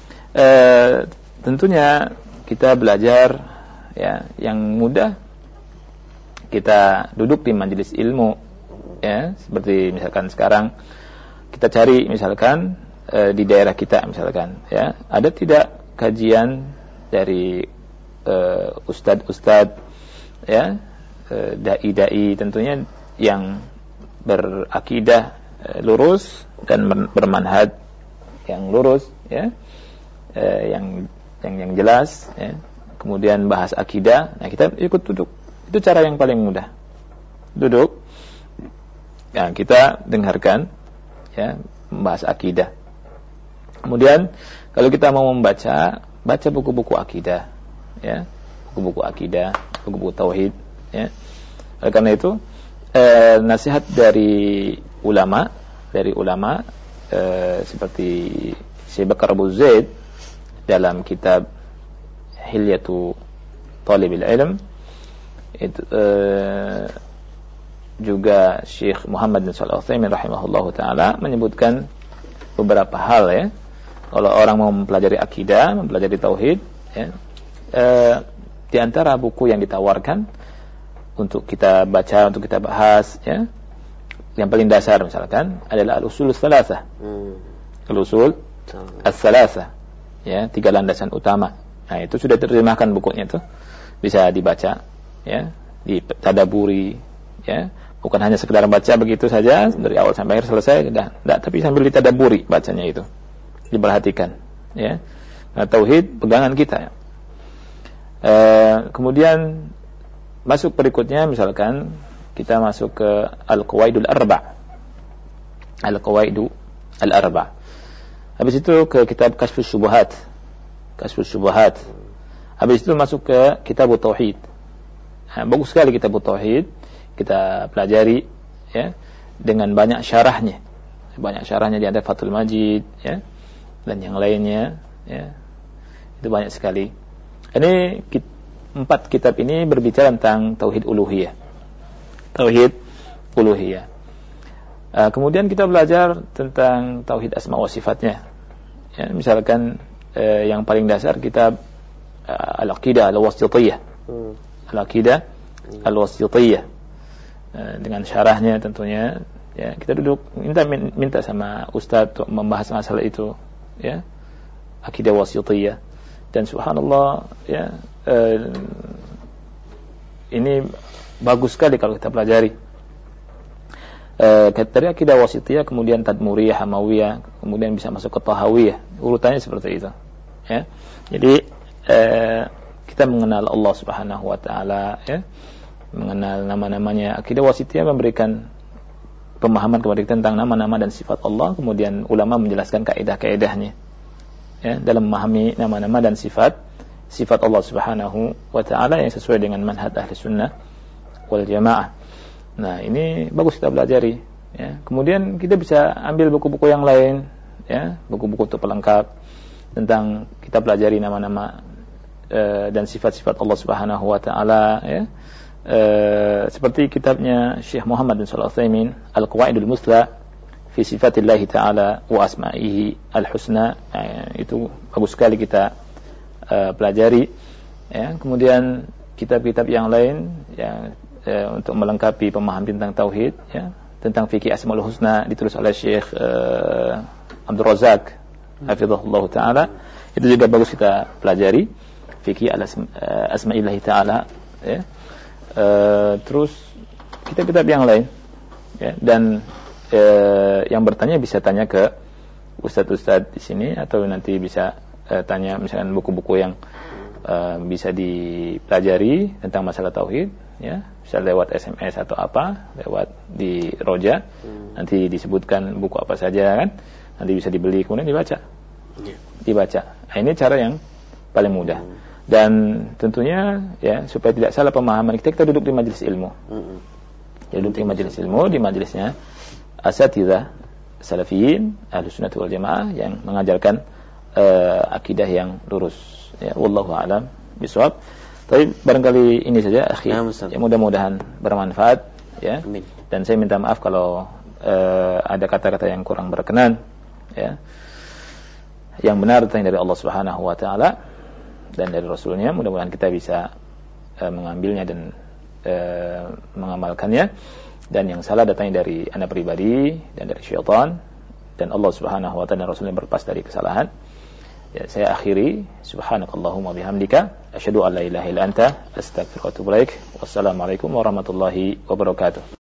tentunya kita belajar, ya, yang mudah kita duduk di majelis ilmu, ya, seperti misalkan sekarang kita cari misalkan di daerah kita misalkan, ya, ada tidak kajian dari ustadz-ustadz, ya, dai-dai tentunya yang berakidah lurus dan bermanhaj yang lurus, ya, yang yang jelas, ya. Kemudian bahas akidah. Nah, kita ikut duduk. Itu cara yang paling mudah. Duduk. Ya, kita dengarkan, ya, membahas akidah. Kemudian kalau kita mau membaca, baca buku-buku akidah, ya, buku-buku akidah, buku-buku tauhid, ya. Oleh karena itu, nasihat dari ulama seperti Syekh Bakar Abu Zaid dalam kitab Hilyatu Talibil Ilm, itu juga Syekh Muhammad bin Shalih Al-Utsaimin rahimahullahu taala menyebutkan beberapa hal, ya. Kalau orang mau mempelajari akidah, mempelajari tauhid, ya, di antara buku yang ditawarkan untuk kita baca, untuk kita bahas, ya, yang paling dasar misalkan adalah Al-Usul Ats-Tsalatsah. Al-Usul Ats-Tsalatsah, ya, 3 landasan utama. Nah, itu sudah diterjemahkan bukunya itu, bisa dibaca, ya, ditadaburi, ya, bukan hanya sekedar baca begitu saja dari awal sampai akhir selesai, tidak, tapi sambil ditadaburi bacanya itu, diperhatikan, ya. Nah, tauhid pegangan kita, ya. Kemudian masuk berikutnya, misalkan kita masuk ke Al-Qawaidul Arba'. Al-Qawaidu Al-Arba'. Habis itu ke kitab Kashfus Syubhat. Habis itu masuk ke kitab Tauhid. Nah, bagus sekali kitab Tauhid, kita pelajari, ya, dengan banyak syarahnya. Banyak syarahnya di antara Fathul Majid, ya, dan yang lainnya, ya. Itu banyak sekali. Ini 4 kitab ini berbicara tentang tauhid uluhiyah. Kemudian kita belajar tentang tauhid asma wa sifatnya. Ya, misalkan yang paling dasar kitab Al-Aqidah Al-Wasithiyah. Al-Aqidah Al-Wasithiyah. Dengan syarahnya tentunya, ya, kita duduk minta sama ustaz untuk membahas masalah itu, ya. Aqidah Wasithiyah. Dan subhanallah, ya, ini bagus sekali kalau kita pelajari. Dari akidah wasithiyah, kemudian tadmuriyah, hamawiyah, kemudian bisa masuk ke tahawiyah. Urutannya seperti itu, ya. Jadi kita mengenal Allah Subhanahu wa taala, ya, mengenal nama-namanya. Akidah wasithiyah memberikan pemahaman kepada kita tentang nama-nama dan sifat Allah, kemudian ulama menjelaskan kaidah-kaidahnya, ya, dalam memahami nama-nama dan sifat Allah Subhanahu wa taala yang sesuai dengan manhaj ahli sunnah wal jamaah. Nah, ini bagus kita pelajari, ya. Kemudian kita bisa ambil buku-buku yang lain, ya, buku-buku untuk pelengkap tentang kita pelajari nama-nama dan sifat-sifat Allah Subhanahu wa taala, ya. Seperti kitabnya Syekh Muhammad bin Shalih Al-Utsaimin Al-Qawaidul Musla fi Sifatillahi ta'ala wa asma'ihi al-husna. Itu bagus sekali kita pelajari, ya. Kemudian kitab-kitab yang lain, ya, untuk melengkapi pemahaman tentang tauhid, ya, tentang fikih Asmaul Husna ditulis oleh Syekh Abdul Razak hafizahullah taala. Itu juga bagus kita pelajari fikih Asma'illahi ta'ala, ya. Terus kitab-kitab yang lain, ya, dan yang bertanya bisa tanya ke ustadz-ustadz di sini, atau nanti bisa tanya misalkan buku-buku yang bisa dipelajari tentang masalah tauhid, ya, bisa lewat SMS atau apa, lewat di Roja, nanti disebutkan buku apa saja, kan, nanti bisa dibeli kemudian dibaca. Nah, ini cara yang paling mudah. Dan tentunya, ya, supaya tidak salah pemahaman kita duduk di majelis ilmu. Duduk di majelis ilmu, di majelisnya asatidzah salafiyin ahlus sunnah wal jamaah yang mengajarkan akidah yang lurus, ya. Wallahu a'lam bishawab. Tapi barangkali ini saja, akhi, ya, mudah-mudahan bermanfaat, ya. Amin. Dan saya minta maaf kalau ada kata-kata yang kurang berkenan, ya. Yang benar datang dari Allah Subhanahu wa taala dan dari Rasulnya. Mudah-mudahan kita bisa mengambilnya dan mengamalkannya. Dan yang salah datangnya dari anda pribadi dan dari syaitan, dan Allah Subhanahu wa taala dan Rasulnya berlepas dari kesalahan. Ya, saya akhiri, subhanakallahumma bihamdika asyhadu an la ilaha illa anta astaghfiruka wa atubu ilaik. Wassalamualaikum warahmatullahi wabarakatuh.